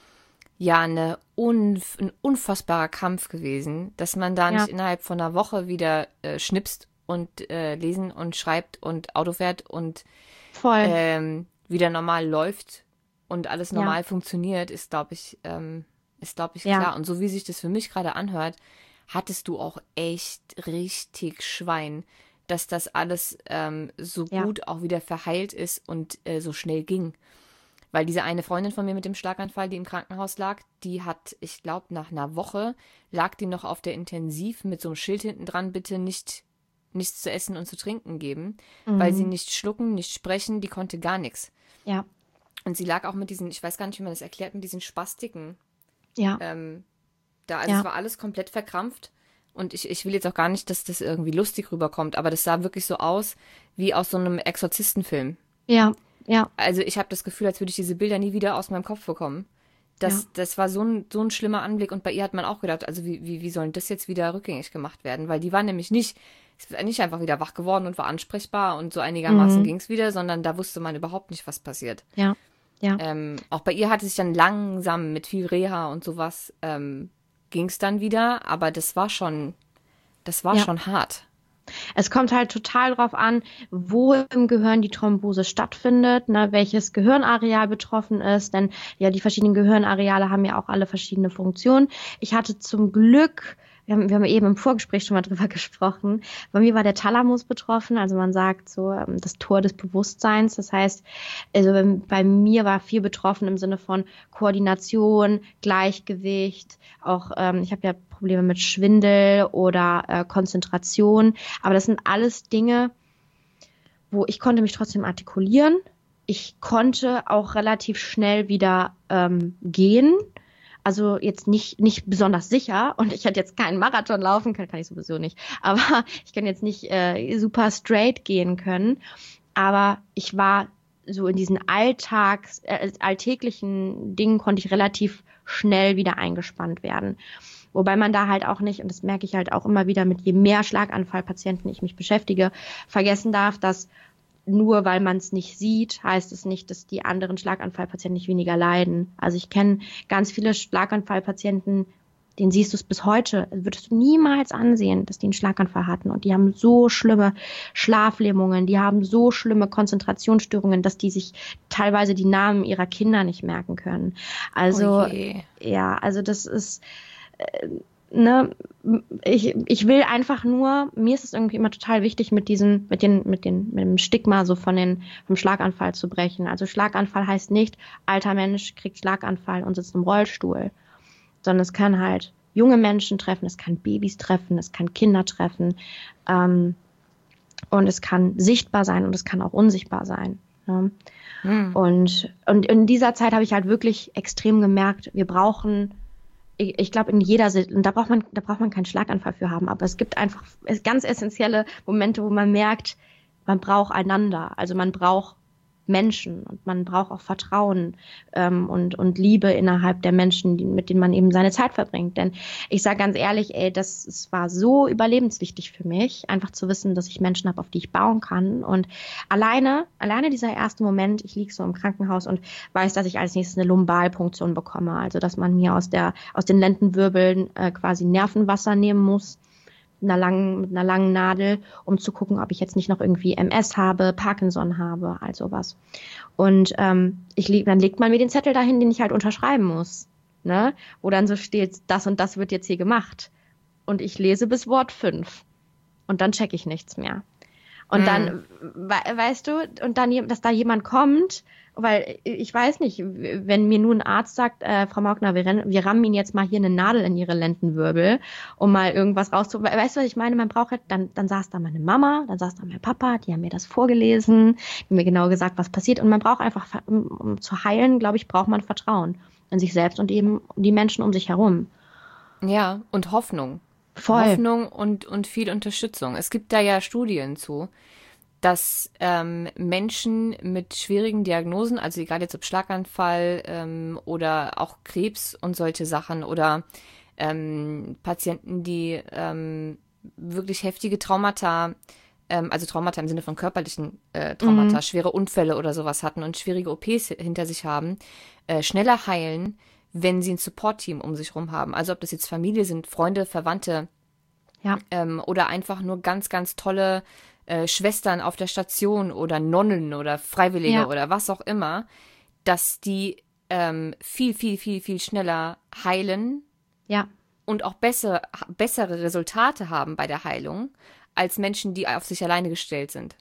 ja eine unf- ein unfassbarer Kampf gewesen, dass man da nicht ja. innerhalb von einer Woche wieder äh, schnipst und äh, lesen und schreibt und Auto fährt und voll. Ähm, wieder normal läuft und alles normal ja. funktioniert, ist, glaube ich, ähm, ist, glaube ich, ja. klar. Und so wie sich das für mich gerade anhört, hattest du auch echt richtig Schwein, dass das alles ähm, so ja. gut auch wieder verheilt ist und äh, so schnell ging. Weil diese eine Freundin von mir mit dem Schlaganfall, die im Krankenhaus lag, die hat, ich glaube, nach einer Woche lag die noch auf der Intensiv mit so einem Schild hinten dran, bitte nicht nichts zu essen und zu trinken geben, mhm. weil sie nicht schlucken, nicht sprechen, die konnte gar nichts. Ja. Und sie lag auch mit diesen, ich weiß gar nicht, wie man das erklärt, mit diesen Spastiken. Ja. Ähm, da, also ja. es war alles komplett verkrampft. Und ich, ich will jetzt auch gar nicht, dass das irgendwie lustig rüberkommt, aber das sah wirklich so aus, wie aus so einem Exorzistenfilm. Ja, ja. Also ich habe das Gefühl, als würde ich diese Bilder nie wieder aus meinem Kopf bekommen. Das, ja. das war so ein, so ein schlimmer Anblick. Und bei ihr hat man auch gedacht, also wie, wie, wie soll das jetzt wieder rückgängig gemacht werden? Weil die war nämlich nicht, nicht einfach wieder wach geworden und war ansprechbar und so einigermaßen mhm. ging es wieder, sondern da wusste man überhaupt nicht, was passiert. Ja, ja. Ähm, auch bei ihr hatte sich dann langsam mit viel Reha und sowas ähm, ging es dann wieder, aber das war schon, das war ja. schon hart. Es kommt halt total drauf an, wo im Gehirn die Thrombose stattfindet, ne, welches Gehirnareal betroffen ist, denn ja, die verschiedenen Gehirnareale haben ja auch alle verschiedene Funktionen. Ich hatte zum Glück, wir haben, wir haben eben im Vorgespräch schon mal drüber gesprochen, bei mir war der Thalamus betroffen, also man sagt so das Tor des Bewusstseins, das heißt, also bei mir war viel betroffen im Sinne von Koordination, Gleichgewicht, auch ähm, ich habe ja Probleme mit Schwindel oder äh, Konzentration, aber das sind alles Dinge, wo ich konnte mich trotzdem artikulieren, ich konnte auch relativ schnell wieder ähm, gehen, also jetzt nicht nicht besonders sicher und ich hätte jetzt keinen Marathon laufen können, kann ich sowieso nicht, aber ich kann jetzt nicht äh, super straight gehen können, aber ich war so in diesen Alltags, äh, alltäglichen Dingen konnte ich relativ schnell wieder eingespannt werden. Wobei man da halt auch nicht, und das merke ich halt auch immer wieder mit je mehr Schlaganfallpatienten ich mich beschäftige, vergessen darf, dass nur weil man es nicht sieht, heißt es nicht, dass die anderen Schlaganfallpatienten nicht weniger leiden. Also ich kenne ganz viele Schlaganfallpatienten, denen siehst du es bis heute, würdest du niemals ansehen, dass die einen Schlaganfall hatten. Und die haben so schlimme Schlaflähmungen, die haben so schlimme Konzentrationsstörungen, dass die sich teilweise die Namen ihrer Kinder nicht merken können. Also, oh ja, also das ist... Ne, ich, ich will einfach nur, mir ist es irgendwie immer total wichtig, mit diesen, mit den, mit den, mit dem Stigma so von den, vom Schlaganfall zu brechen. Also Schlaganfall heißt nicht, alter Mensch kriegt Schlaganfall und sitzt im Rollstuhl, sondern es kann halt junge Menschen treffen, es kann Babys treffen, es kann Kinder treffen, ähm, und es kann sichtbar sein und es kann auch unsichtbar sein. Ne? Hm. Und, und in dieser Zeit habe ich halt wirklich extrem gemerkt, wir brauchen Ich, ich glaube, in jeder, da braucht man, da braucht man keinen Schlaganfall für haben, aber es gibt einfach ganz essentielle Momente, wo man merkt, man braucht einander, also man braucht Menschen und man braucht auch Vertrauen ähm, und und Liebe innerhalb der Menschen, die, mit denen man eben seine Zeit verbringt. Denn ich sage ganz ehrlich, ey, das es war so überlebenswichtig für mich, einfach zu wissen, dass ich Menschen habe, auf die ich bauen kann. Und alleine, alleine dieser erste Moment, ich liege so im Krankenhaus und weiß, dass ich als nächstes eine Lumbalpunktion bekomme, also dass man mir aus der aus den Lendenwirbeln äh, quasi Nervenwasser nehmen muss. Einer langen, mit einer langen Nadel, um zu gucken, ob ich jetzt nicht noch irgendwie M S habe, Parkinson habe, all sowas. Und ähm, ich leg, dann legt man mir den Zettel dahin, den ich halt unterschreiben muss, ne? Wo dann so steht, das und das wird jetzt hier gemacht. Und ich lese bis Wort fünf. Und dann checke ich nichts mehr. Und hm. dann, we- weißt du, und dann, dass da jemand kommt, weil ich weiß nicht, wenn mir nur ein Arzt sagt, äh, Frau Maugner, wir, rennen, wir rammen Ihnen jetzt mal hier eine Nadel in Ihre Lendenwirbel, um mal irgendwas rauszu... Weißt du, was ich meine? Man braucht halt, dann, dann saß da meine Mama, dann saß da mein Papa, die haben mir das vorgelesen, die haben mir genau gesagt, was passiert. Und man braucht einfach, um, um zu heilen, glaube ich, braucht man Vertrauen in sich selbst und eben die Menschen um sich herum. Ja, und Hoffnung. Voll. Hoffnung und, und viel Unterstützung. Es gibt da ja Studien zu, dass ähm, Menschen mit schwierigen Diagnosen, also egal jetzt ob Schlaganfall ähm, oder auch Krebs und solche Sachen oder ähm, Patienten, die ähm, wirklich heftige Traumata, ähm, also Traumata im Sinne von körperlichen äh, Traumata, mhm. schwere Unfälle oder sowas hatten und schwierige O Ps hinter sich haben, äh, schneller heilen, wenn sie ein Support-Team um sich rum haben. Also ob das jetzt Familie sind, Freunde, Verwandte, ja. ähm, oder einfach nur ganz, ganz tolle Äh, Schwestern auf der Station oder Nonnen oder Freiwillige ja. oder was auch immer, dass die ähm, viel, viel, viel, viel schneller heilen ja. und auch bessere, bessere Resultate haben bei der Heilung als Menschen, die auf sich alleine gestellt sind.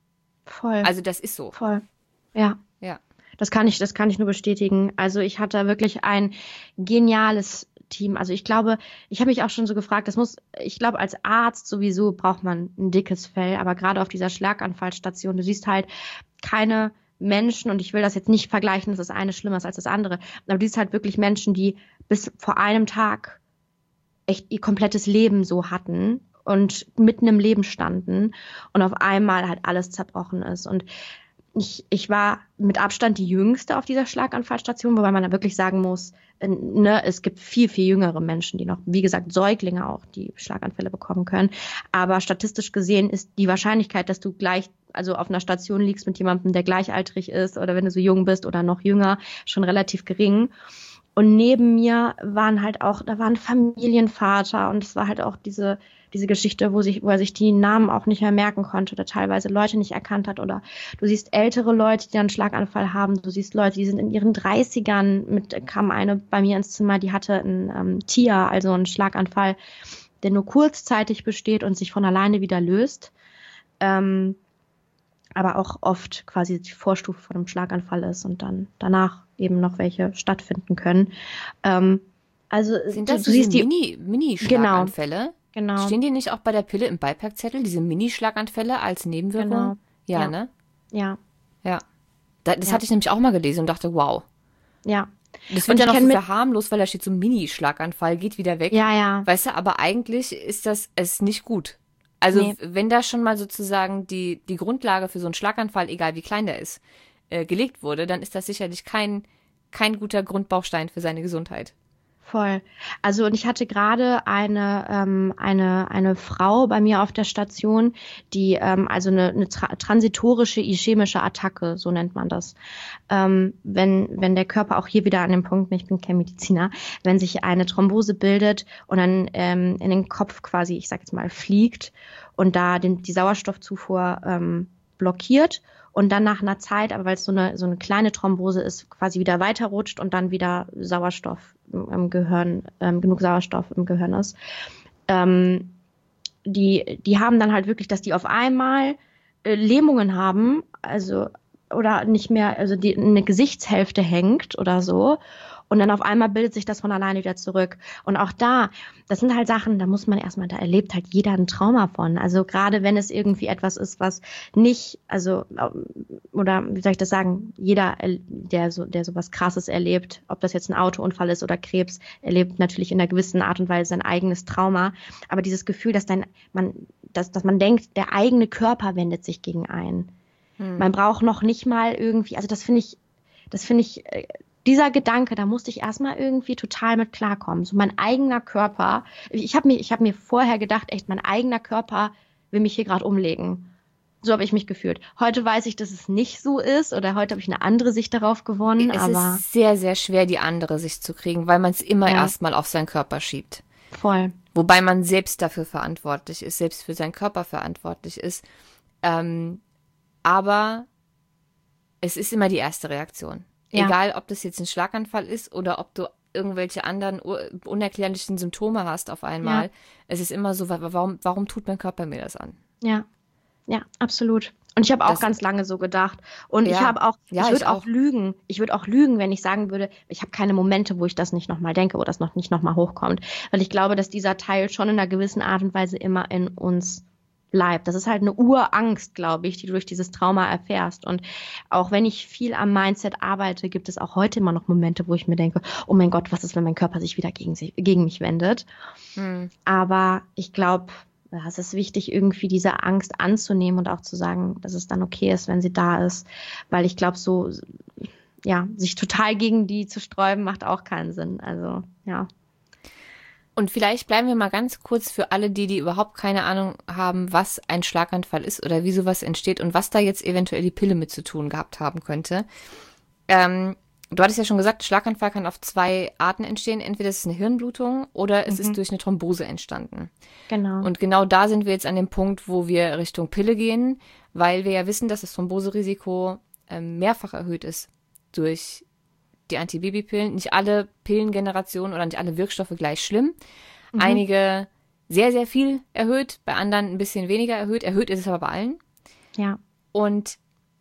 Voll. Also das ist so. Voll. Ja. Ja. Das kann ich, das kann ich nur bestätigen. Also ich hatte wirklich ein geniales Team. Also ich glaube, ich habe mich auch schon so gefragt, das muss, ich glaube, als Arzt sowieso braucht man ein dickes Fell, aber gerade auf dieser Schlaganfallstation, du siehst halt keine Menschen, und ich will das jetzt nicht vergleichen, dass das eine schlimmer ist als das andere, aber du siehst halt wirklich Menschen, die bis vor einem Tag echt ihr komplettes Leben so hatten und mitten im Leben standen und auf einmal halt alles zerbrochen ist. Und Ich, ich war mit Abstand die Jüngste auf dieser Schlaganfallstation, wobei man da wirklich sagen muss, ne, es gibt viel, viel jüngere Menschen, die noch, wie gesagt, Säuglinge auch, die Schlaganfälle bekommen können. Aber statistisch gesehen ist die Wahrscheinlichkeit, dass du gleich, also auf einer Station liegst mit jemandem, der gleichaltrig ist oder wenn du so jung bist oder noch jünger, schon relativ gering. Und neben mir waren halt auch, da war ein Familienvater und es war halt auch diese, diese Geschichte, wo sich, wo er sich die Namen auch nicht mehr merken konnte oder teilweise Leute nicht erkannt hat. Oder du siehst ältere Leute, die einen Schlaganfall haben. Du siehst Leute, die sind in ihren dreißigern. Mit kam eine bei mir ins Zimmer, die hatte ein ähm, T I A, also einen Schlaganfall, der nur kurzzeitig besteht und sich von alleine wieder löst. Ähm, aber auch oft quasi die Vorstufe von einem Schlaganfall ist und dann danach eben noch welche stattfinden können. Ähm, also Sind das du, du siehst die Mini, Mini-Schlaganfälle? Genau. Stehen die nicht auch bei der Pille im Beipackzettel, diese Mini-Schlaganfälle als Nebenwirkung? Genau. Ja, Ja. ne? Ja, Ja. Da, das Ja. hatte ich nämlich auch mal gelesen und dachte, wow. ja, Das Und wird ja ich noch so kenn mit- verharmlos, weil da steht so Mini-Schlaganfall, geht wieder weg. ja, ja, Weißt du, aber eigentlich ist das es nicht gut. Also Nee. wenn da schon mal sozusagen die, die Grundlage für so einen Schlaganfall, egal wie klein der ist, äh, gelegt wurde, dann ist das sicherlich kein, kein guter Grundbaustein für seine Gesundheit. voll. Also und ich hatte gerade eine ähm, eine eine Frau bei mir auf der Station, die ähm, also eine, eine tra transitorische ischämische Attacke, so nennt man das. Ähm, wenn wenn der Körper auch hier wieder an dem Punkt, ich bin kein Mediziner, wenn sich eine Thrombose bildet und dann ähm, in den Kopf quasi, ich sag jetzt mal, fliegt und da den, die Sauerstoffzufuhr ähm, blockiert und dann nach einer Zeit, aber weil es so eine so eine kleine Thrombose ist, quasi wieder weiterrutscht und dann wieder Sauerstoff im, im Gehirn, ähm, genug Sauerstoff im Gehirn ist. Ähm, die die haben dann halt wirklich, dass die auf einmal äh, Lähmungen haben, also oder nicht mehr, also die eine Gesichtshälfte hängt oder so. Und dann auf einmal bildet sich das von alleine wieder zurück. Und auch da, das sind halt Sachen, da muss man erstmal, da erlebt halt jeder ein Trauma von. Also gerade wenn es irgendwie etwas ist, was nicht, also, oder wie soll ich das sagen, jeder, der so, der sowas Krasses erlebt, ob das jetzt ein Autounfall ist oder Krebs, erlebt natürlich in einer gewissen Art und Weise sein eigenes Trauma. Aber dieses Gefühl, dass dein, man, dass, dass man denkt, der eigene Körper wendet sich gegen einen. Hm. Man braucht noch nicht mal irgendwie, also das finde ich, das finde ich, dieser Gedanke, da musste ich erstmal irgendwie total mit klarkommen. So mein eigener Körper, ich habe mir, ich habe mir vorher gedacht, echt, mein eigener Körper will mich hier gerade umlegen. So habe ich mich gefühlt. Heute weiß ich, dass es nicht so ist oder heute habe ich eine andere Sicht darauf gewonnen. Es aber ist sehr, sehr schwer, die andere Sicht zu kriegen, weil man es immer Ja. erstmal auf seinen Körper schiebt. voll. Wobei man selbst dafür verantwortlich ist, selbst für seinen Körper verantwortlich ist. Ähm, aber es ist immer die erste Reaktion. Ja. Egal, ob das jetzt ein Schlaganfall ist oder ob du irgendwelche anderen unerklärlichen Symptome hast auf einmal. Ja. Es ist immer so, warum, warum tut mein Körper mir das an? Ja, ja, absolut. Und ich habe auch Das- ganz lange so gedacht. Und ich Ja. habe auch, Ja, ich ich würde auch auch. lügen. Ich würde auch lügen, wenn ich sagen würde, ich habe keine Momente, wo ich das nicht nochmal denke, wo das noch nicht nochmal hochkommt. Weil ich glaube, dass dieser Teil schon in einer gewissen Art und Weise immer in uns bleibt. Das ist halt eine Urangst, glaube ich, die du durch dieses Trauma erfährst. Und auch wenn ich viel am Mindset arbeite, gibt es auch heute immer noch Momente, wo ich mir denke, oh mein Gott, was ist, wenn mein Körper sich wieder gegen, sich, gegen mich wendet? Hm. Aber ich glaube, ja, es ist wichtig, irgendwie diese Angst anzunehmen und auch zu sagen, dass es dann okay ist, wenn sie da ist. Weil ich glaube, so, ja, sich total gegen die zu sträuben, macht auch keinen Sinn. Also, ja. Und vielleicht bleiben wir mal ganz kurz für alle, die, die überhaupt keine Ahnung haben, was ein Schlaganfall ist oder wie sowas entsteht und was da jetzt eventuell die Pille mit zu tun gehabt haben könnte. Ähm, du hattest ja schon gesagt, Schlaganfall kann auf zwei Arten entstehen. Entweder es ist eine Hirnblutung oder es Mhm. ist durch eine Thrombose entstanden. Genau. Und genau da sind wir jetzt an dem Punkt, wo wir Richtung Pille gehen, weil wir ja wissen, dass das Thromboserisiko ähm, mehrfach erhöht ist durch die Antibabypillen. Nicht alle Pillengenerationen oder nicht alle Wirkstoffe gleich schlimm. Mhm. Einige sehr, sehr viel erhöht, bei anderen ein bisschen weniger erhöht. Erhöht ist es aber bei allen. Ja, Und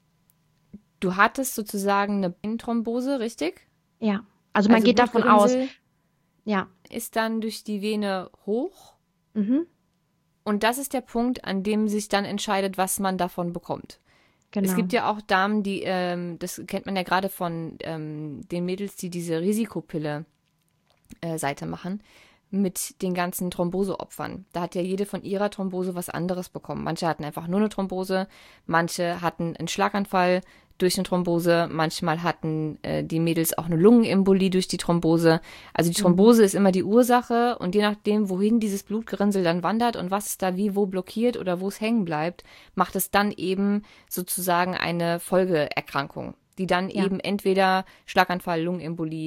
du hattest sozusagen eine Venenthrombose, richtig? ja. Also man Also geht davon aus, Blutgerinnsel ja. ist dann durch die Vene hoch. Mhm. Und das ist der Punkt, an dem sich dann entscheidet, was man davon bekommt. Genau. Es gibt ja auch Damen, die, ähm, das kennt man ja gerade von ähm, den Mädels, die diese Risikopille äh, Seite machen, mit den ganzen Thromboseopfern. Da hat ja jede von ihrer Thrombose was anderes bekommen. Manche hatten einfach nur eine Thrombose, manche hatten einen Schlaganfall durch eine Thrombose, manchmal hatten äh, die Mädels auch eine Lungenembolie durch die Thrombose. Also die Thrombose ist immer die Ursache und je nachdem, wohin dieses Blutgerinnsel dann wandert und was da wie wo blockiert oder wo es hängen bleibt, macht es dann eben sozusagen eine Folgeerkrankung, die dann Ja. eben entweder Schlaganfall, Lungenembolie,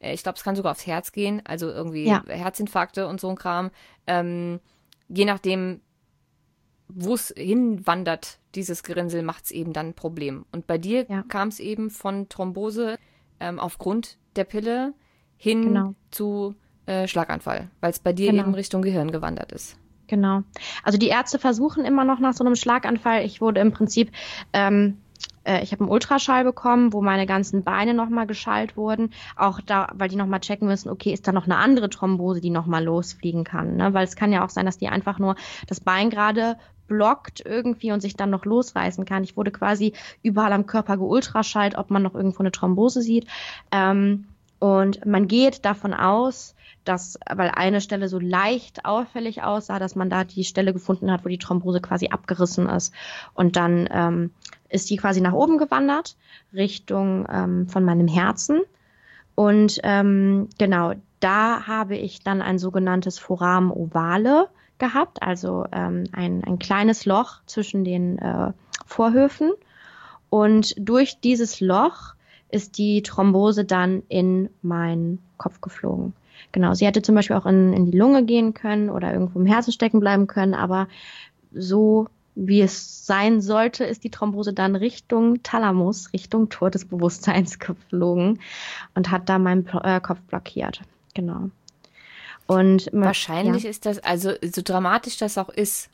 ich glaube, es kann sogar aufs Herz gehen, also irgendwie Ja. Herzinfarkte und so ein Kram. Ähm, je nachdem, wo es hinwandert, dieses Gerinnsel, macht es eben dann ein Problem. Und bei dir Ja. kam es eben von Thrombose ähm, aufgrund der Pille hin Genau. zu äh, Schlaganfall, weil es bei dir Genau. eben Richtung Gehirn gewandert ist. Genau. Also die Ärzte versuchen immer noch nach so einem Schlaganfall. Ich wurde im Prinzip, ähm, äh, ich habe einen Ultraschall bekommen, wo meine ganzen Beine nochmal geschallt wurden. Auch da, weil die nochmal checken müssen, okay, ist da noch eine andere Thrombose, die nochmal losfliegen kann. Ne? Weil es kann ja auch sein, dass die einfach nur das Bein gerade blockt irgendwie und sich dann noch losreißen kann. Ich wurde quasi überall am Körper geultraschallt, ob man noch irgendwo eine Thrombose sieht. Ähm, und man geht davon aus, dass, weil eine Stelle so leicht auffällig aussah, dass man da die Stelle gefunden hat, wo die Thrombose quasi abgerissen ist. Und dann ähm, ist die quasi nach oben gewandert, Richtung ähm, von meinem Herzen. Und ähm, genau, da habe ich dann ein sogenanntes Foramen ovale gehabt, also ähm, ein, ein kleines Loch zwischen den äh, Vorhöfen. Und durch dieses Loch ist die Thrombose dann in meinen Kopf geflogen. Genau, sie hätte zum Beispiel auch in, in die Lunge gehen können oder irgendwo im Herzen stecken bleiben können, aber so wie es sein sollte, ist die Thrombose dann Richtung Thalamus, Richtung Tor des Bewusstseins geflogen und hat da meinen äh, Kopf blockiert. Genau. Und Wahrscheinlich ja. ist das, also so dramatisch das auch ist,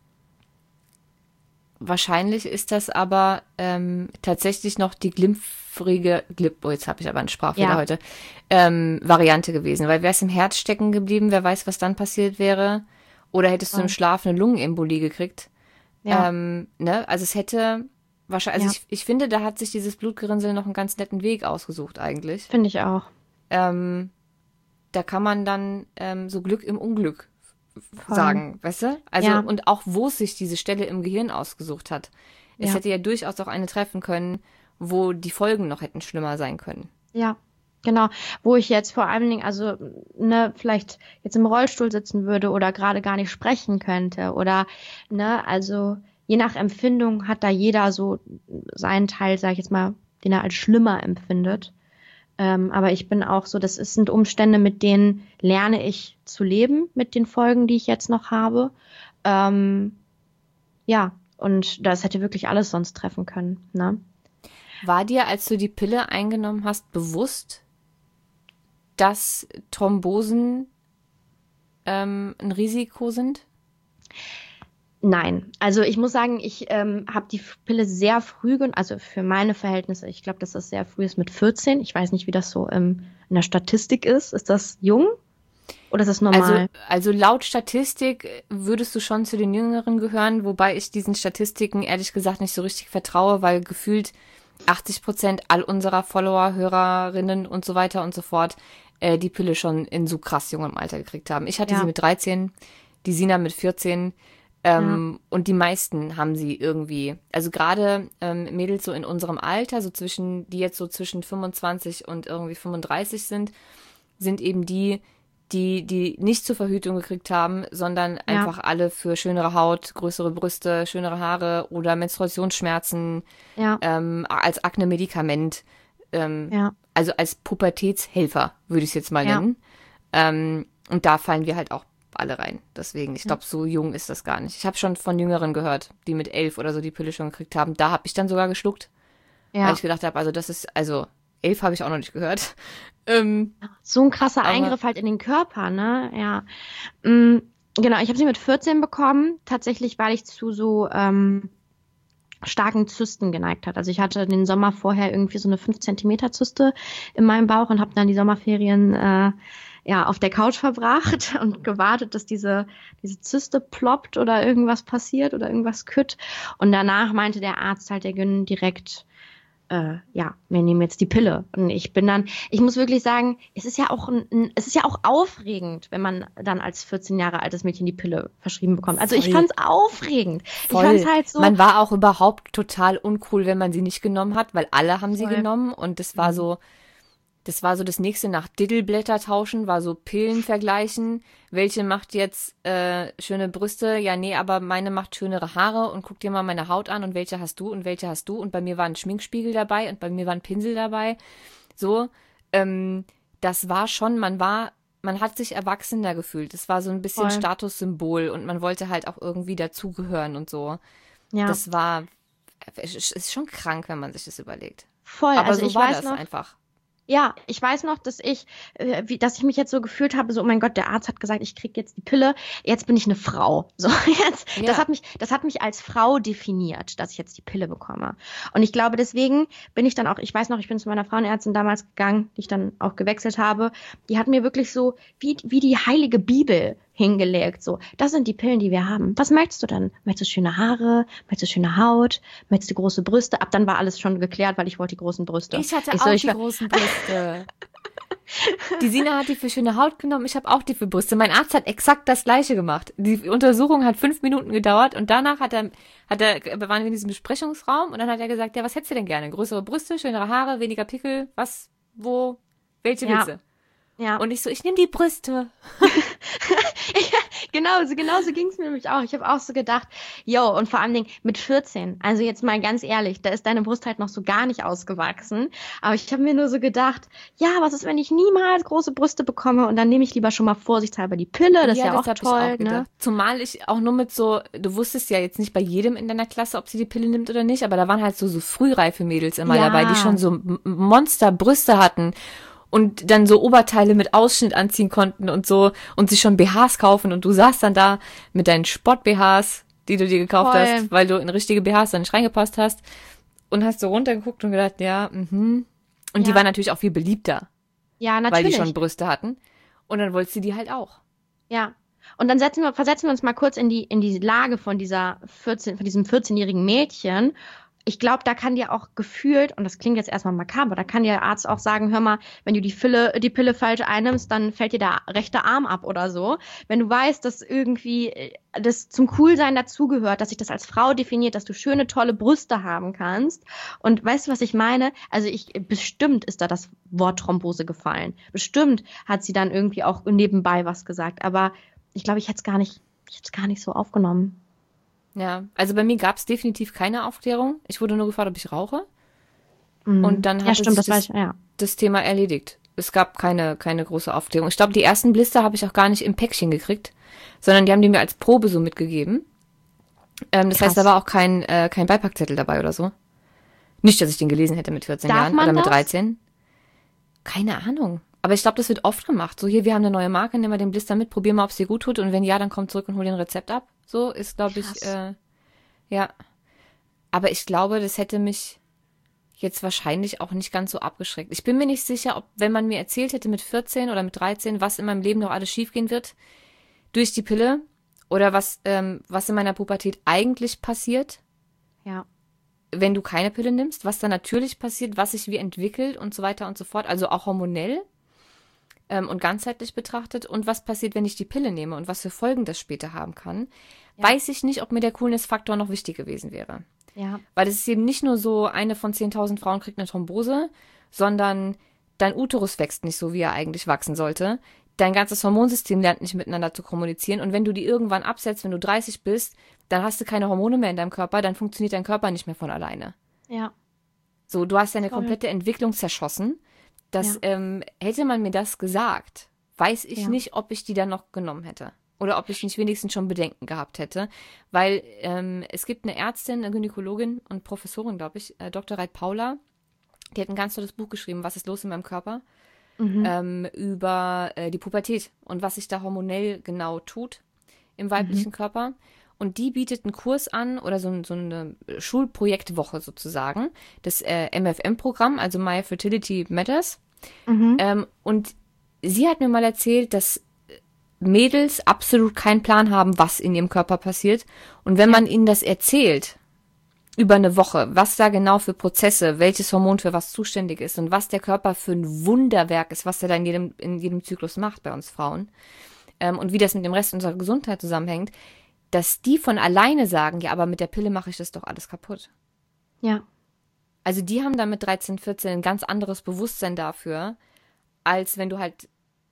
wahrscheinlich ist das aber ähm, tatsächlich noch die glimpfrige, Glip, oh, jetzt habe ich aber einen Sprachfehler Ja. heute, ähm, Variante gewesen. Weil wäre es im Herz stecken geblieben, wer weiß, was dann passiert wäre. Oder hättest du im Voll. Schlaf eine Lungenembolie gekriegt. Ja. Ähm, ne? Also es hätte wahrscheinlich, also Ja. ich, ich finde, da hat sich dieses Blutgerinnsel noch einen ganz netten Weg ausgesucht eigentlich. Finde ich auch. Ähm, da kann man dann ähm, so Glück im Unglück Voll. sagen, weißt du? Also, Ja. und auch wo es sich diese Stelle im Gehirn ausgesucht hat. Es Ja. hätte ja durchaus auch eine treffen können, wo die Folgen noch hätten schlimmer sein können. Ja, genau. Wo ich jetzt vor allen Dingen, also ne, vielleicht jetzt im Rollstuhl sitzen würde oder gerade gar nicht sprechen könnte oder ne, also je nach Empfindung hat da jeder so seinen Teil, sag ich jetzt mal, den er als schlimmer empfindet. Ähm, aber ich bin auch so, das ist- sind Umstände, mit denen lerne ich zu leben, mit den Folgen, die ich jetzt noch habe. Ähm, ja, und das hätte wirklich alles sonst treffen können, ne? War dir, als du die Pille eingenommen hast, bewusst, dass Thrombosen ähm, ein Risiko sind? Nein, also ich muss sagen, ich ähm, habe die Pille sehr früh, gen- also für meine Verhältnisse, ich glaube, dass das sehr früh ist mit vierzehn. Ich weiß nicht, wie das so ähm, in der Statistik ist. Ist das jung oder ist das normal? Also, also laut Statistik würdest du schon zu den Jüngeren gehören, wobei ich diesen Statistiken ehrlich gesagt nicht so richtig vertraue, weil gefühlt achtzig Prozent all unserer Follower, Hörerinnen und so weiter und so fort äh, die Pille schon in so krass jungem Alter gekriegt haben. Ich hatte Ja. sie mit dreizehn, die Sina mit vierzehn ähm, und die meisten haben sie irgendwie, also gerade ähm, Mädels so in unserem Alter, so zwischen, die jetzt so zwischen fünfundzwanzig und irgendwie fünfunddreißig sind, sind eben die, die die nicht zur Verhütung gekriegt haben, sondern einfach alle für schönere Haut, größere Brüste, schönere Haare oder Menstruationsschmerzen ja, ähm, als Akne-Medikament, ähm, ja, also als Pubertätshelfer, würde ich es jetzt mal Ja. nennen. Ähm, und da fallen wir halt auch alle rein. Deswegen, ich glaube, so jung ist das gar nicht. Ich habe schon von Jüngeren gehört, die mit elf oder so die Pille schon gekriegt haben. Da habe ich dann sogar geschluckt, weil ja. ich gedacht habe, also das ist, also elf habe ich auch noch nicht gehört. Ähm, So ein krasser Aber- Eingriff halt in den Körper, ne? Ja. Mm, genau, ich habe sie mit vierzehn bekommen, tatsächlich, weil ich zu so ähm, starken Zysten geneigt hat. Also ich hatte den Sommer vorher irgendwie so eine fünf Zentimeter Zyste in meinem Bauch und habe dann die Sommerferien äh, ja auf der Couch verbracht und gewartet, dass diese diese Zyste ploppt oder irgendwas passiert oder irgendwas kütt. Und danach meinte der Arzt halt, der Gyn direkt, äh, ja, wir nehmen jetzt die Pille. Und ich bin dann, ich muss wirklich sagen, es ist ja auch ein, ein, es ist ja auch aufregend, wenn man dann als vierzehn Jahre altes Mädchen die Pille verschrieben bekommt. Also ich Voll. fand's aufregend. voll. Ich fand's halt so. Man war auch überhaupt total uncool, wenn man sie nicht genommen hat, weil alle haben sie Voll. genommen und das war Mhm. so, das war so das nächste nach Diddleblätter tauschen, war so Pillen vergleichen. Welche macht jetzt äh, schöne Brüste? Ja, nee, aber meine macht schönere Haare und guck dir mal meine Haut an und welche hast du und welche hast du? Und bei mir war ein Schminkspiegel dabei und bei mir war ein Pinsel dabei. So, ähm, das war schon, man war, man hat sich erwachsener gefühlt. Das war so ein bisschen Voll. Statussymbol und man wollte halt auch irgendwie dazugehören und so. Ja, Das war, es ist schon krank, wenn man sich das überlegt. voll. Aber Also so ich war weiß das noch, einfach. ja, ich weiß noch, dass ich, äh, wie, dass ich mich jetzt so gefühlt habe, so, oh mein Gott, der Arzt hat gesagt, ich krieg jetzt die Pille, jetzt bin ich eine Frau. So, jetzt, Ja. das hat mich, das hat mich als Frau definiert, dass ich jetzt die Pille bekomme. Und ich glaube, deswegen bin ich dann auch, ich weiß noch, ich bin zu meiner Frauenärztin damals gegangen, die ich dann auch gewechselt habe. Die hat mir wirklich so, wie, wie die heilige Bibel hingelegt, so, das sind die Pillen, die wir haben. Was möchtest du denn? Möchtest du schöne Haare? Möchtest du schöne Haut? Möchtest du große Brüste? Ab dann war alles schon geklärt, weil ich wollte die großen Brüste. Ich hatte Ich auch so, ich die war- großen Brüste. Die Sina hat die für schöne Haut genommen, ich habe auch die für Brüste. Mein Arzt hat exakt das Gleiche gemacht. Die Untersuchung hat fünf Minuten gedauert und danach hat er, hat er, wir waren in diesem Besprechungsraum und dann hat er gesagt, ja, was hättest du denn gerne? Größere Brüste, schönere Haare, weniger Pickel, was, wo, welche Ja. willst du? Ja. Und ich so, ich nehme die Brüste. Genau, so, genau so ging es mir nämlich auch. Ich habe auch so gedacht, yo, und vor allen Dingen mit vierzehn, also jetzt mal ganz ehrlich, da ist deine Brust halt noch so gar nicht ausgewachsen. Aber ich habe mir nur so gedacht, ja, was ist, wenn ich niemals große Brüste bekomme und dann nehme ich lieber schon mal vorsichtshalber die Pille, das ist ja auch hab toll, ich auch gedacht. ne? Zumal ich auch nur mit so, du wusstest ja jetzt nicht bei jedem in deiner Klasse, ob sie die Pille nimmt oder nicht, aber da waren halt so, so frühreife Mädels immer Ja. dabei, die schon so M- Monsterbrüste hatten und dann so Oberteile mit Ausschnitt anziehen konnten und so und sich schon B Hs kaufen und du saßt dann da mit deinen Sport-B Hs, die du dir gekauft Voll. hast, weil du in richtige B Hs dann nicht reingepasst hast und hast so runtergeguckt und gedacht, ja, mhm. Und die Ja. waren natürlich auch viel beliebter, Ja, weil natürlich. die schon Brüste hatten und dann wolltest du die halt auch. Ja. Und dann setzen wir, versetzen wir uns mal kurz in die, in die Lage von dieser vierzehn, von diesem vierzehnjährigen Mädchen. Ich glaube, da kann dir auch gefühlt, und das klingt jetzt erstmal makaber, da kann der Arzt auch sagen, hör mal, wenn du die Pille, die Pille falsch einnimmst, dann fällt dir der rechte Arm ab oder so. Wenn du weißt, dass irgendwie äh, das zum Coolsein dazugehört, dass sich das als Frau definiert, dass du schöne, tolle Brüste haben kannst. Und weißt du, was ich meine? Also ich, bestimmt ist da das Wort Thrombose gefallen. Bestimmt hat sie dann irgendwie auch nebenbei was gesagt. Aber ich glaube, ich hätte es gar nicht, ich hätte es gar nicht so aufgenommen. Ja, also bei mir gab es definitiv keine Aufklärung. Ich wurde nur gefragt, ob ich rauche. Mhm. Und dann ja, hat stimmt, sich das weiß das, ich, ja. das Thema erledigt. Es gab keine, keine große Aufklärung. Ich glaube, die ersten Blister habe ich auch gar nicht im Päckchen gekriegt, sondern die haben die mir als Probe so mitgegeben. Ähm, das Krass. heißt, da war auch kein, äh, kein Beipackzettel dabei oder so. Nicht, dass ich den gelesen hätte mit vierzehn Darf Jahren man oder mit das? dreizehn. Keine Ahnung. Aber ich glaube, das wird oft gemacht. So, hier, wir haben eine neue Marke, nimm mal den Blister mit, probier mal, ob es dir gut tut. Und wenn ja, dann komm zurück und hol dir ein Rezept ab. So ist, glaube ich, Krass. äh, ja. Aber ich glaube, das hätte mich jetzt wahrscheinlich auch nicht ganz so abgeschreckt. Ich bin mir nicht sicher, ob, wenn man mir erzählt hätte mit vierzehn oder mit dreizehn, was in meinem Leben noch alles schiefgehen wird durch die Pille oder was, ähm, was in meiner Pubertät eigentlich passiert, Ja. wenn du keine Pille nimmst, was dann natürlich passiert, was sich wie entwickelt und so weiter und so fort, also auch hormonell ähm, und ganzheitlich betrachtet und was passiert, wenn ich die Pille nehme und was für Folgen das später haben kann, Ja. weiß ich nicht, ob mir der Coolness-Faktor noch wichtig gewesen wäre. Ja. Weil es ist eben nicht nur so, eine von zehntausend Frauen kriegt eine Thrombose, sondern dein Uterus wächst nicht so, wie er eigentlich wachsen sollte. Dein ganzes Hormonsystem lernt nicht miteinander zu kommunizieren. Und wenn du die irgendwann absetzt, wenn du dreißig bist, dann hast du keine Hormone mehr in deinem Körper, dann funktioniert dein Körper nicht mehr von alleine. Ja. So, du hast deine Voll. komplette Entwicklung zerschossen. Das, Ja. ähm, hätte man mir das gesagt, weiß ich Ja. nicht, ob ich die dann noch genommen hätte. Oder ob ich nicht wenigstens schon Bedenken gehabt hätte. Weil ähm, es gibt eine Ärztin, eine Gynäkologin und Professorin, glaube ich, äh, Doktor Reit Paula, die hat ein ganz tolles Buch geschrieben, Was ist los in meinem Körper, Mhm. ähm, über äh, die Pubertät und was sich da hormonell genau tut im weiblichen Körper. Und die bietet einen Kurs an oder so, so eine Schulprojektwoche sozusagen, das äh, M F M-Programm, also My Fertility Matters. Mhm. Ähm, und sie hat mir mal erzählt, dass Mädels absolut keinen Plan haben, was in ihrem Körper passiert. Und wenn man ihnen das erzählt, über eine Woche, was da genau für Prozesse, welches Hormon für was zuständig ist und was der Körper für ein Wunderwerk ist, was er da in jedem, in jedem Zyklus macht bei uns Frauen, ähm, und wie das mit dem Rest unserer Gesundheit zusammenhängt, dass die von alleine sagen, ja, aber mit der Pille mache ich das doch alles kaputt. Ja. Also die haben da mit dreizehn, vierzehn ein ganz anderes Bewusstsein dafür, als wenn du halt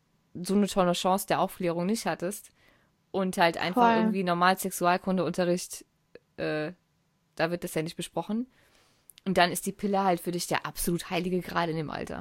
so eine tolle Chance der Aufklärung nicht hattest und halt einfach Voll. irgendwie normal Sexualkundeunterricht, äh, da wird das ja nicht besprochen. Und dann ist die Pille halt für dich der absolut heilige Gral in dem Alter.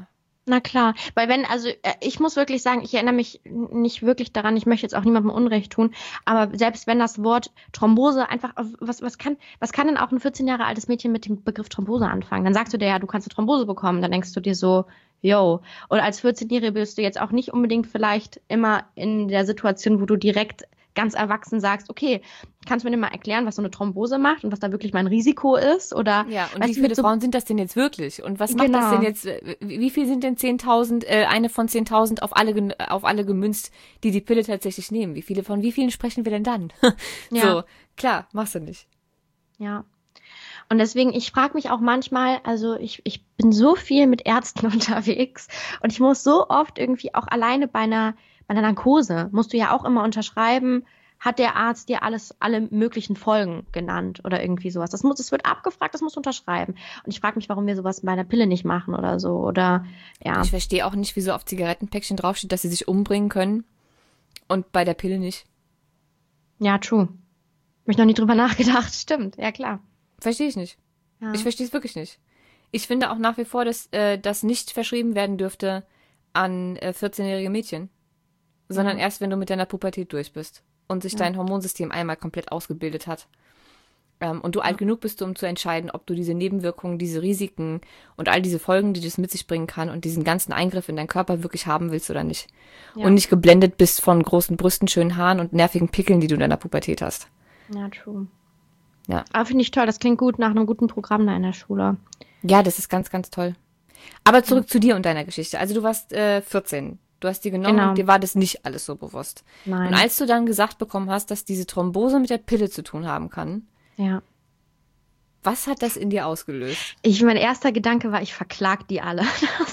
Na klar, weil wenn, also äh, ich muss wirklich sagen, ich erinnere mich nicht wirklich daran, ich möchte jetzt auch niemandem Unrecht tun, aber selbst wenn das Wort Thrombose einfach, auf- was, was kann, was kann denn auch ein vierzehn Jahre altes Mädchen mit dem Begriff Thrombose anfangen? Dann sagst du dir ja, du kannst eine Thrombose bekommen, dann denkst du dir so, yo. Und als vierzehn-Jährige bist du jetzt auch nicht unbedingt vielleicht immer in der Situation, wo du direkt ganz erwachsen sagst, okay, kannst du mir denn mal erklären, was so eine Thrombose macht und was da wirklich mein Risiko ist? Oder Ja, und weißt wie du, mit viele so, Frauen sind das denn jetzt wirklich? Und was macht das genau, denn jetzt, äh, wie viel sind denn zehntausend, äh, eine von zehntausend auf alle, gen- auf alle gemünzt, die die Pille tatsächlich nehmen? Wie viele, von wie vielen sprechen wir denn dann? ja, So, klar, machst du nicht. ja. Und deswegen, ich frage mich auch manchmal, also ich, ich bin so viel mit Ärzten unterwegs und ich muss so oft irgendwie auch alleine bei einer, bei einer Narkose, musst du ja auch immer unterschreiben, hat der Arzt dir alles, alle möglichen Folgen genannt oder irgendwie sowas. Das muss, das wird abgefragt, das musst du unterschreiben. Und ich frage mich, warum wir sowas bei einer Pille nicht machen oder so. Oder ja, Ich verstehe auch nicht, wieso auf Zigarettenpäckchen draufsteht, dass sie sich umbringen können und bei der Pille nicht. ja, true. Hab ich noch nie drüber nachgedacht. Stimmt, ja klar. Verstehe ich nicht. Ja. Ich verstehe es wirklich nicht. Ich finde auch nach wie vor, dass äh, das nicht verschrieben werden dürfte an äh, vierzehn-jährige Mädchen, sondern Ja. erst, wenn du mit deiner Pubertät durch bist und sich Ja. dein Hormonsystem einmal komplett ausgebildet hat. Ähm, und du alt genug bist, um zu entscheiden, ob du diese Nebenwirkungen, diese Risiken und all diese Folgen, die das mit sich bringen kann und diesen ganzen Eingriff in deinen Körper wirklich haben willst oder nicht. Ja. Und nicht geblendet bist von großen Brüsten, schönen Haaren und nervigen Pickeln, die du in deiner Pubertät hast. Ja, true. Ja. Aber finde ich toll, das klingt gut nach einem guten Programm da in der Schule. Ja, das ist ganz, ganz toll. Aber zurück zu dir und deiner Geschichte. Also du warst äh, vierzehn. Du hast die genommen Genau. und dir war das nicht alles so bewusst. Nein. Und als du dann gesagt bekommen hast, dass diese Thrombose mit der Pille zu tun haben kann, Ja. was hat das in dir ausgelöst? Ich, mein erster Gedanke war, ich verklag die alle.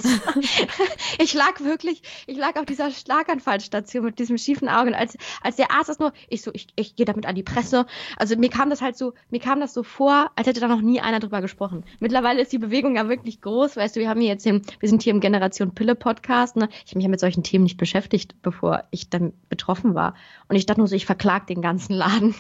Ich lag wirklich, ich lag auf dieser Schlaganfallstation mit diesem schiefen Auge. Und als, als der Arzt das nur, ich so, ich, ich gehe damit an die Presse. Also mir kam das halt so, mir kam das so vor, als hätte da noch nie einer drüber gesprochen. Mittlerweile ist die Bewegung ja wirklich groß. Weißt du, wir haben hier jetzt den, wir sind hier im Generation Pille Podcast. Ne? Ich habe mich ja mit solchen Themen nicht beschäftigt, bevor ich dann betroffen war. Und ich dachte nur so, ich verklag den ganzen Laden.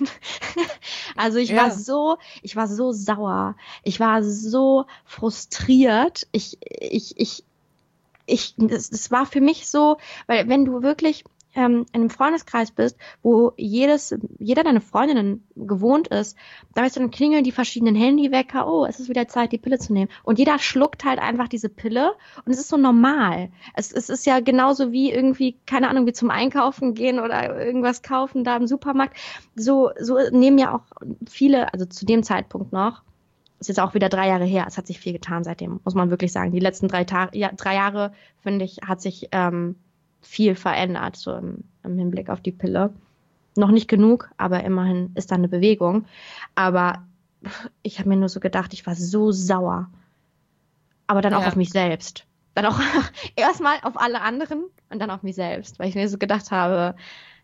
Also ich Ja. war so, ich war so sauer. Ich war so frustriert. Ich, ich, ich, ich, es, es war für mich so, weil wenn du wirklich ähm, in einem Freundeskreis bist, wo jedes, jeder deine Freundinnen gewohnt ist, da weißt du, dann klingeln die verschiedenen Handywecker, oh, es ist wieder Zeit, die Pille zu nehmen. Und jeder schluckt halt einfach diese Pille und es ist so normal. Es, es ist ja genauso wie irgendwie, keine Ahnung, wie zum Einkaufen gehen oder irgendwas kaufen da im Supermarkt. So, so nehmen ja auch viele, also zu dem Zeitpunkt noch, ist jetzt auch wieder drei Jahre her, es hat sich viel getan seitdem, muss man wirklich sagen. Die letzten drei, Ta- ja, drei Jahre, finde ich, hat sich ähm, viel verändert, so im, im Hinblick auf die Pille. Noch nicht genug, aber immerhin ist da eine Bewegung. Aber ich habe mir nur so gedacht, ich war so sauer. Aber dann auch Ja. auf mich selbst. Dann auch erstmal auf alle anderen und dann auf mich selbst, weil ich mir so gedacht habe,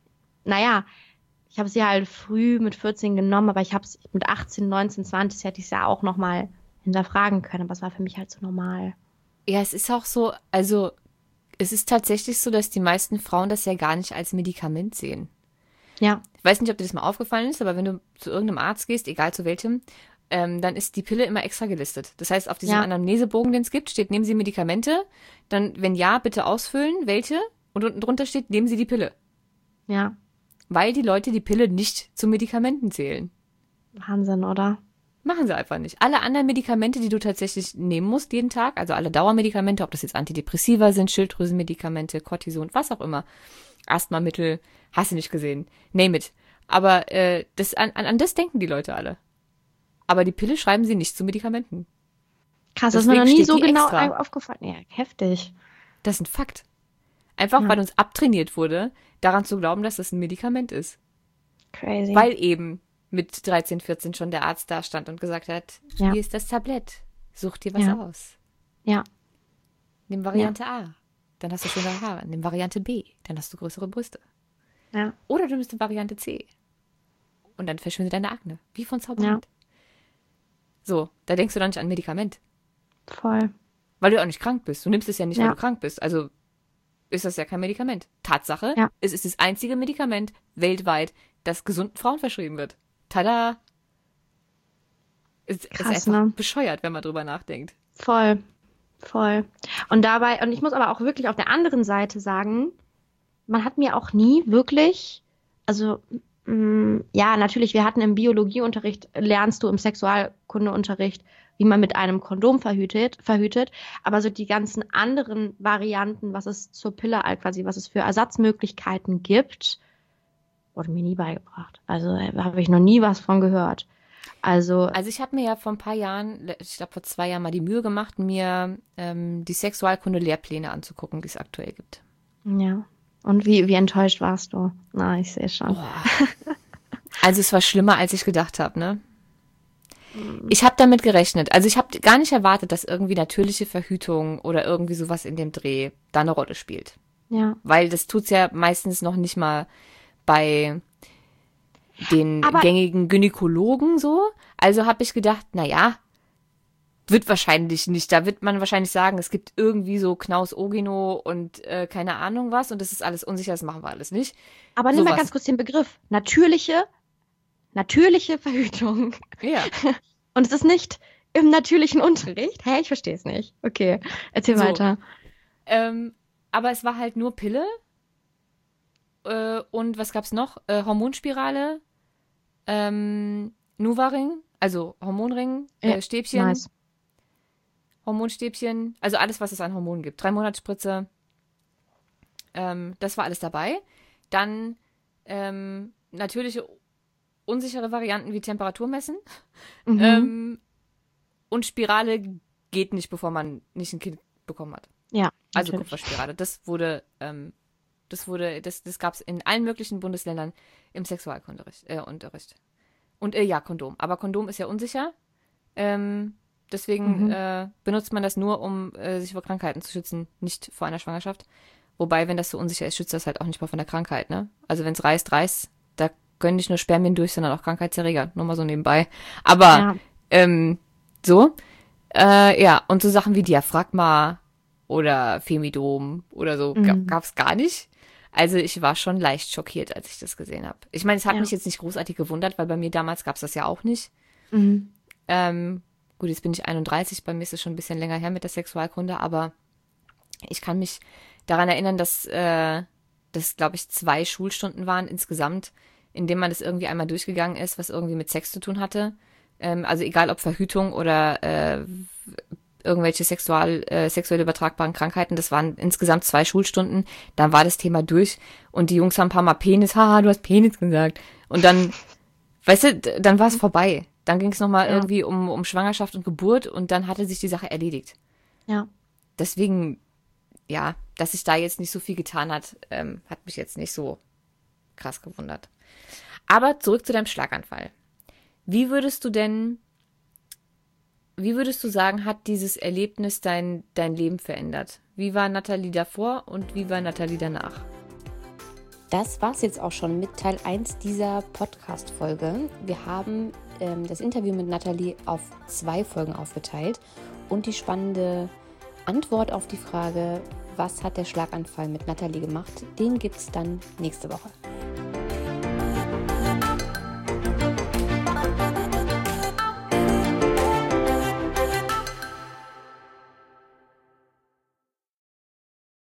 naja, ich habe sie halt früh mit vierzehn genommen, aber ich habe es mit achtzehn, neunzehn, zwanzig hätte ich es ja auch nochmal hinterfragen können, aber es war für mich halt so normal. Ja, es ist auch so, also es ist tatsächlich so, dass die meisten Frauen das ja gar nicht als Medikament sehen. Ja, Ich weiß nicht, ob dir das mal aufgefallen ist, aber wenn du zu irgendeinem Arzt gehst, egal zu welchem, ähm, dann ist die Pille immer extra gelistet. Das heißt, auf diesem Ja. Anamnesebogen, den es gibt, steht, nehmen Sie Medikamente, dann, wenn ja, bitte ausfüllen, welche, und unten drunter steht, nehmen Sie die Pille. ja, Weil die Leute die Pille nicht zu Medikamenten zählen. Wahnsinn, oder? Machen sie einfach nicht. Alle anderen Medikamente, die du tatsächlich nehmen musst jeden Tag, also alle Dauermedikamente, ob das jetzt Antidepressiva sind, Schilddrüsenmedikamente, Cortison, was auch immer, Asthmamittel, hast du nicht gesehen, name it. Aber äh, das, an, an das denken die Leute alle. Aber die Pille schreiben sie nicht zu Medikamenten. Krass, das ist mir noch Deswegen nie steht so die genau extra. aufgefallen. Ja, heftig. Das ist ein Fakt. Einfach, Ja. weil uns abtrainiert wurde, daran zu glauben, dass das ein Medikament ist. Crazy. Weil eben mit dreizehn, vierzehn schon der Arzt da stand und gesagt hat, Ja. hier ist das Tablett, such dir was Ja. aus. Ja, Nimm Variante A, dann hast du schönere Haare. Nimm Variante B, dann hast du größere Brüste. ja, Oder du nimmst die Variante C. Und dann verschwindet deine Akne, wie von Zauberhand. So, da denkst du dann nicht an Medikament, voll. weil du auch nicht krank bist. Du nimmst es ja nicht, weil Ja. du krank bist. Also ist das ja kein Medikament. Tatsache, Ja. es ist das einzige Medikament weltweit, das gesunden Frauen verschrieben wird. Tada! Es ist Krass, einfach ne? bescheuert, wenn man drüber nachdenkt. Voll. Voll. Und dabei, und ich muss aber auch wirklich auf der anderen Seite sagen, man hat mir auch nie wirklich, also mh, ja, natürlich, wir hatten im Biologieunterricht, lernst du im Sexualkundeunterricht, wie man mit einem Kondom verhütet, verhütet, aber so die ganzen anderen Varianten, was es zur Pille halt quasi, was es für Ersatzmöglichkeiten gibt, wurde mir nie beigebracht. Also da habe ich noch nie was von gehört. Also, Also ich habe mir ja vor ein paar Jahren, ich glaube vor zwei Jahren mal die Mühe gemacht, mir ähm, die Sexualkunde-Lehrpläne anzugucken, die es aktuell gibt. ja. Und wie, wie enttäuscht warst du? Na, ich sehe schon. Oh. Also es war schlimmer, als ich gedacht habe, ne? Ich habe damit gerechnet. Also ich habe gar nicht erwartet, dass irgendwie natürliche Verhütung oder irgendwie sowas in dem Dreh da eine Rolle spielt. Ja. Weil das tut's ja meistens noch nicht mal bei den Aber- gängigen Gynäkologen so. Also habe ich gedacht, na ja, wird wahrscheinlich nicht. Da wird man wahrscheinlich sagen, es gibt irgendwie so Knaus Ogino und äh, keine Ahnung was und das ist alles unsicher, das machen wir alles nicht. Aber nimm mal Sowas. ganz kurz den Begriff. Natürliche, natürliche Verhütung. Ja. Und es ist nicht im natürlichen Unterricht. Hä, ich verstehe es nicht. Okay, erzähl So. weiter. Ähm, aber es war halt nur Pille. Äh, und was gab's noch? Äh, Hormonspirale, ähm, Nuvaring, also Hormonring, Ja, äh, Stäbchen, nice. Hormonstäbchen, also alles, was es an Hormonen gibt. Drei Monatsspritze, ähm, das war alles dabei. Dann ähm, natürliche unsichere Varianten wie Temperatur messen. Mhm. Ähm, und Spirale geht nicht, bevor man nicht ein Kind bekommen hat. ja, Also natürlich. Kupferspirale. Das wurde, ähm, das wurde, das, das gab es in allen möglichen Bundesländern im Sexualkundeunterricht. Äh, Unterricht. Und äh, ja, Kondom. Aber Kondom ist ja unsicher. Ähm, deswegen Mhm. äh, benutzt man das nur, um äh, sich vor Krankheiten zu schützen, nicht vor einer Schwangerschaft. Wobei, wenn das so unsicher ist, schützt das halt auch nicht mal von der Krankheit, ne? Also wenn es reißt, reißt, da können nicht nur Spermien durch, sondern auch Krankheitserreger. Nur mal so nebenbei. Aber Ja. ähm, so. Äh, ja, und so Sachen wie Diaphragma oder Femidom oder so Mhm. ga, gab's gar nicht. Also ich war schon leicht schockiert, als ich das gesehen habe. Ich meine, es hat Ja. mich jetzt nicht großartig gewundert, weil bei mir damals gab's das ja auch nicht. Mhm. Ähm, gut, jetzt bin ich einunddreißig, bei mir ist es schon ein bisschen länger her mit der Sexualkunde, aber ich kann mich daran erinnern, dass äh, das, glaube ich, zwei Schulstunden waren insgesamt, in denen man das irgendwie einmal durchgegangen ist, was irgendwie mit Sex zu tun hatte. Ähm, also egal ob Verhütung oder äh, irgendwelche sexual, äh, sexuell übertragbaren Krankheiten, das waren insgesamt zwei Schulstunden, dann war das Thema durch und die Jungs haben ein paar Mal Penis, haha, du hast Penis gesagt. Und dann, weißt du, d- dann war es vorbei. Dann ging es nochmal Ja. irgendwie um, um Schwangerschaft und Geburt und dann hatte sich die Sache erledigt. Ja. Deswegen, ja, dass sich da jetzt nicht so viel getan hat, ähm, hat mich jetzt nicht so krass gewundert. Aber zurück zu deinem Schlaganfall. Wie würdest du denn, wie würdest du sagen, hat dieses Erlebnis dein, dein Leben verändert? Wie war Nathalie davor und wie war Nathalie danach? Das war's jetzt auch schon mit Teil eins dieser Podcast-Folge. Wir haben ähm, das Interview mit Nathalie auf zwei Folgen aufgeteilt und die spannende Antwort auf die Frage, was hat der Schlaganfall mit Nathalie gemacht, den gibt's dann nächste Woche.